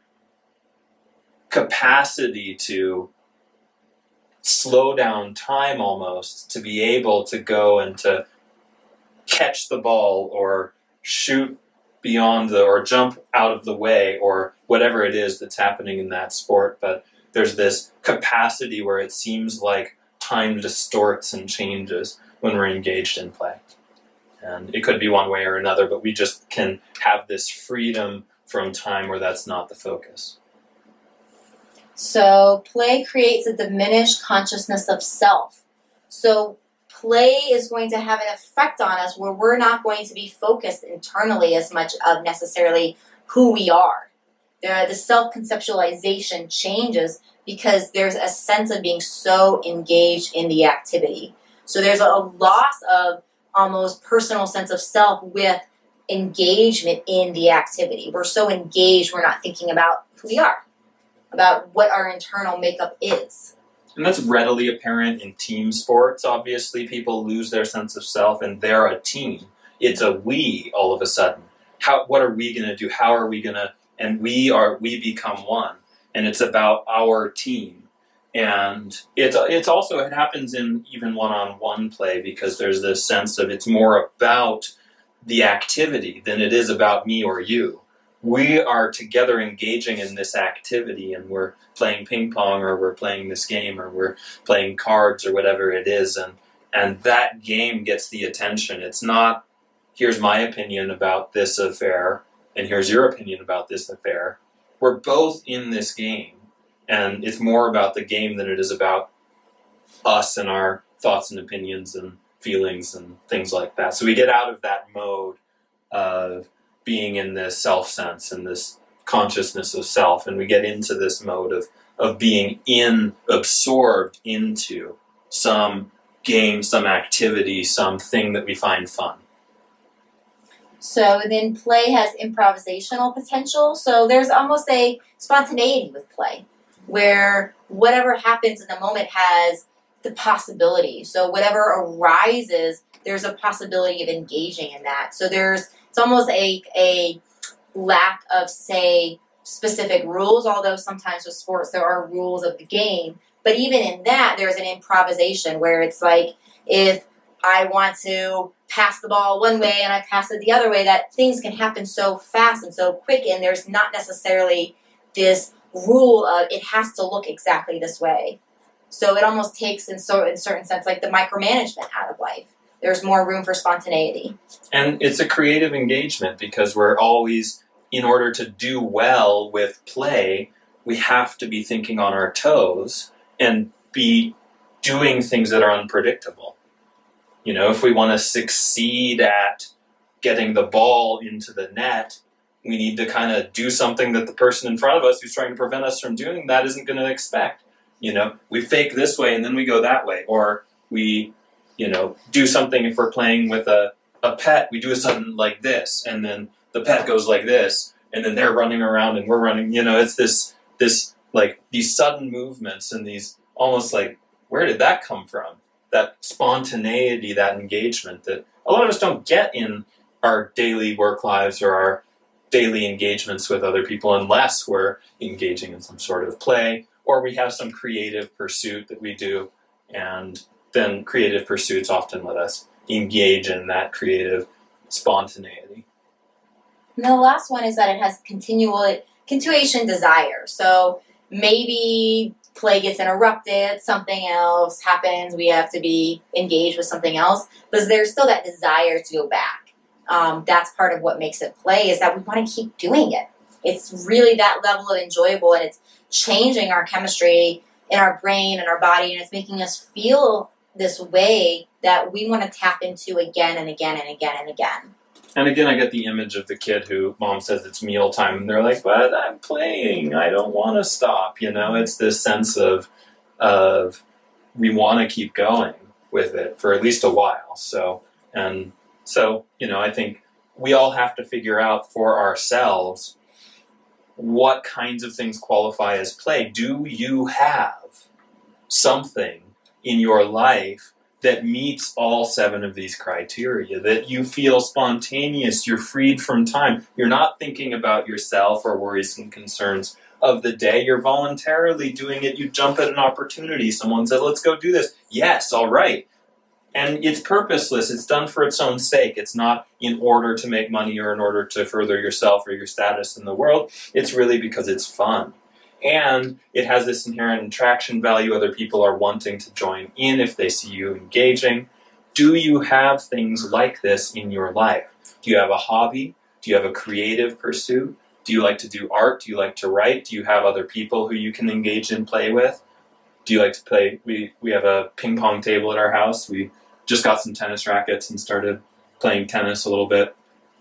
capacity to slow down time almost, to be able to go and to catch the ball or shoot beyond the, or jump out of the way, or whatever it is that's happening in that sport. But there's this capacity where it seems like time distorts and changes when we're engaged in play. And it could be one way or another, but we just can have this freedom from time where that's not the focus. So play creates a diminished consciousness of self. So play is going to have an effect on us where we're not going to be focused internally as much of necessarily who we are. There, the self-conceptualization changes because there's a sense of being so engaged in the activity. So there's a loss of almost personal sense of self with engagement in the activity. We're so engaged, we're not thinking about who we are, about what our internal makeup is. And that's readily apparent in team sports. Obviously, people lose their sense of self and they're a team. It's a we all of a sudden. How? What are we going to do? How are we going to... And we are, we become one. And it's about our team. And it's, it's also, it happens in even one-on-one play because there's this sense of it's more about the activity than it is about me or you. We are together engaging in this activity and we're playing ping pong or we're playing this game or we're playing cards or whatever it is. And, and that game gets the attention. It's not, here's my opinion about this affair and here's your opinion about this affair. We're both in this game, and it's more about the game than it is about us and our thoughts and opinions and feelings and things like that. So we get out of that mode of being in this self-sense and this consciousness of self, and we get into this mode of, of being in, absorbed into some game, some activity, something that we find fun. So then play has improvisational potential. So there's almost a spontaneity with play, where whatever happens in the moment has the possibility. So whatever arises, there's a possibility of engaging in that. So there's it's almost a a lack of, say, specific rules, although sometimes with sports there are rules of the game. But even in that, there's an improvisation where it's like, if I want to pass the ball one way and I pass it the other way, that things can happen so fast and so quick, and there's not necessarily this rule of it has to look exactly this way. So it almost takes, in, so, in certain sense, like the micromanagement out of life. There's more room for spontaneity. And it's a creative engagement because we're always, in order to do well with play, we have to be thinking on our toes and be doing things that are unpredictable. You know, if we want to succeed at getting the ball into the net, we need to kind of do something that the person in front of us who's trying to prevent us from doing that isn't going to expect. You know, we fake this way and then we go that way. Or we, you know, do something if we're playing with a, a pet, we do something like this, and then the pet goes like this, and then they're running around and we're running. You know, it's this, this like, these sudden movements and these almost like, where did that come from? That spontaneity, that engagement that a lot of us don't get in our daily work lives or our daily engagements with other people unless we're engaging in some sort of play or we have some creative pursuit that we do, and then creative pursuits often let us engage in that creative spontaneity. And the last one is that it has continual continuation desire. So maybe play gets interrupted, something else happens, we have to be engaged with something else, but there's still that desire to go back. Um, that's part of what makes it play, is that we want to keep doing it. It's really that level of enjoyable, and it's changing our chemistry in our brain and our body, and it's making us feel this way that we want to tap into again and again and again and again. And again, I get the image of the kid who mom says it's mealtime, and they're like, but I'm playing, I don't want to stop. You know, it's this sense of, of we want to keep going with it for at least a while. So, and so, you know, I think we all have to figure out for ourselves what kinds of things qualify as play. Do you have something in your life that meets all seven of these criteria, that you feel spontaneous, you're freed from time, you're not thinking about yourself or worries and concerns of the day, you're voluntarily doing it, you jump at an opportunity, someone said, let's go do this, yes, all right. And it's purposeless, it's done for its own sake, it's not in order to make money or in order to further yourself or your status in the world, it's really because it's fun. And it has this inherent attraction value. Other people are wanting to join in if they see you engaging. Do you have things like this in your life? Do you have a hobby? Do you have a creative pursuit? Do you like to do art? Do you like to write? Do you have other people who you can engage and play with? Do you like to play? We, we have a ping pong table at our house. We just got some tennis rackets and started playing tennis a little bit.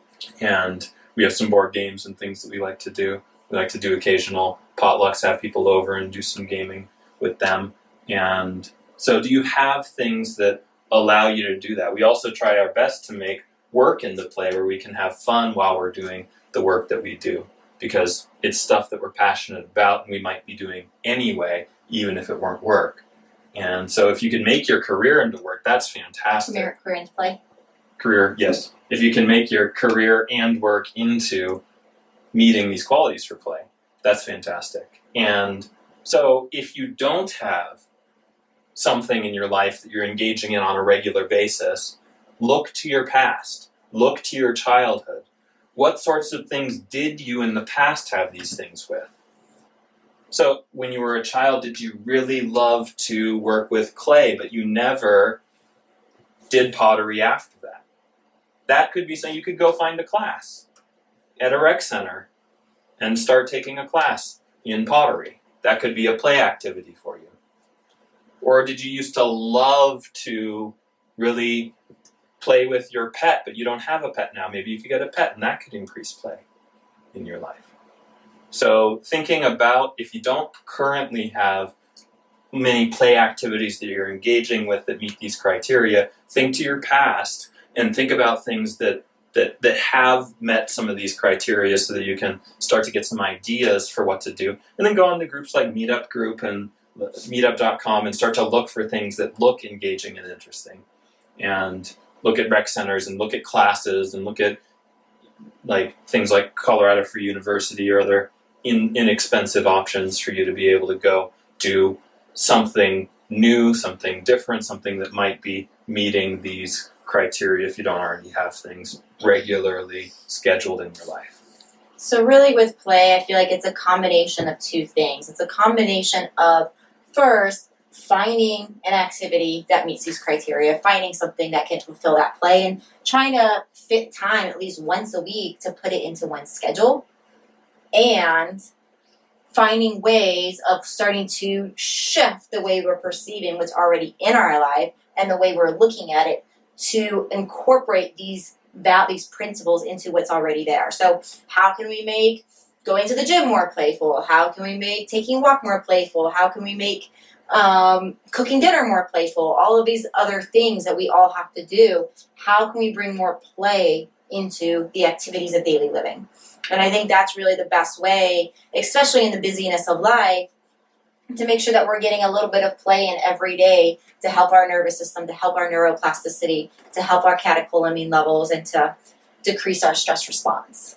And we have some board games and things that we like to do. We like to do occasional potlucks, have people over and do some gaming with them. And so do you have things that allow you to do that? We also try our best to make work into play where we can have fun while we're doing the work that we do, because it's stuff that we're passionate about and we might be doing anyway, even if it weren't work. And so if you can make your career into work, that's fantastic. Career, career into play. Career, yes. If you can make your career and work into meeting these qualities for play, that's fantastic. And so if you don't have something in your life that you're engaging in on a regular basis, look to your past. Look to your childhood. What sorts of things did you in the past have these things with? So when you were a child, did you really love to work with clay, but you never did pottery after that? That could be something you could go find a class at a rec center and start taking a class in pottery. That could be a play activity for you. Or did you used to love to really play with your pet, but you don't have a pet now? Maybe you could get a pet, and that could increase play in your life. So thinking about, if you don't currently have many play activities that you're engaging with that meet these criteria, think to your past and think about things that that that have met some of these criteria so that you can start to get some ideas for what to do. And then go on to groups like Meetup Group and meetup dot com and start to look for things that look engaging and interesting, and look at rec centers and look at classes and look at like things like Colorado Free University or other in, inexpensive options for you to be able to go do something new, something different, something that might be meeting these criteria if you don't already have things regularly scheduled in your life. So really with play, I feel like it's a combination of two things. It's a combination of, first, finding an activity that meets these criteria, finding something that can fulfill that play, and trying to fit time at least once a week to put it into one's schedule, and finding ways of starting to shift the way we're perceiving what's already in our life and the way we're looking at it to incorporate these val- these principles into what's already there. So how can we make going to the gym more playful? How can we make taking a walk more playful? How can we make um, cooking dinner more playful? All of these other things that we all have to do. How can we bring more play into the activities of daily living? And I think that's really the best way, especially in the busyness of life, to make sure that we're getting a little bit of play in every day to help our nervous system, to help our neuroplasticity, to help our catecholamine levels, and to decrease our stress response.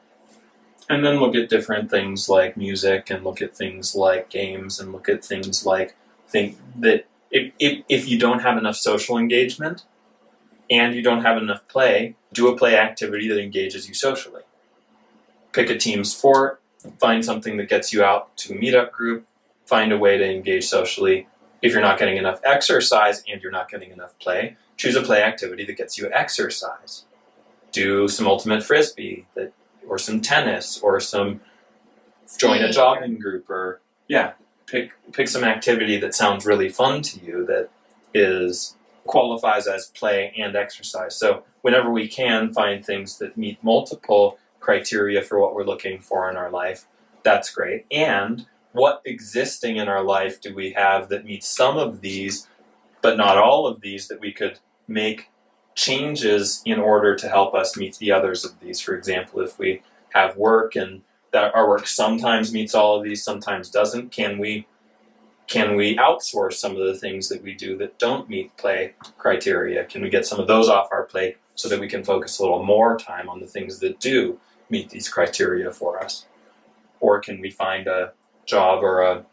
And then look at different things like music, and look at things like games, and look at things like think that if, if, if you don't have enough social engagement and you don't have enough play, do a play activity that engages you socially. Pick a team sport, find something that gets you out to a meetup group, find a way to engage socially. If you're not getting enough exercise and you're not getting enough play, choose a play activity that gets you exercise. Do some ultimate frisbee, that, or some tennis, or some join a jogging group, or yeah, pick pick some activity that sounds really fun to you that is qualifies as play and exercise. So whenever we can find things that meet multiple criteria for what we're looking for in our life, that's great. And what existing in our life do we have that meets some of these, but not all of these, that we could make changes in order to help us meet the others of these? For example, if we have work and that our work sometimes meets all of these, sometimes doesn't, can we can we outsource some of the things that we do that don't meet play criteria? Can we get some of those off our plate so that we can focus a little more time on the things that do meet these criteria for us? Or can we find a job or a,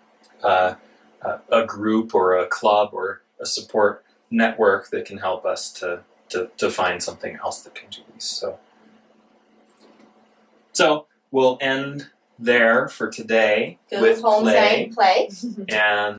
a, a group or a club or a support network that can help us to, to, to find something else that can do these? So, so we'll end there for today Go with home play. saying play. And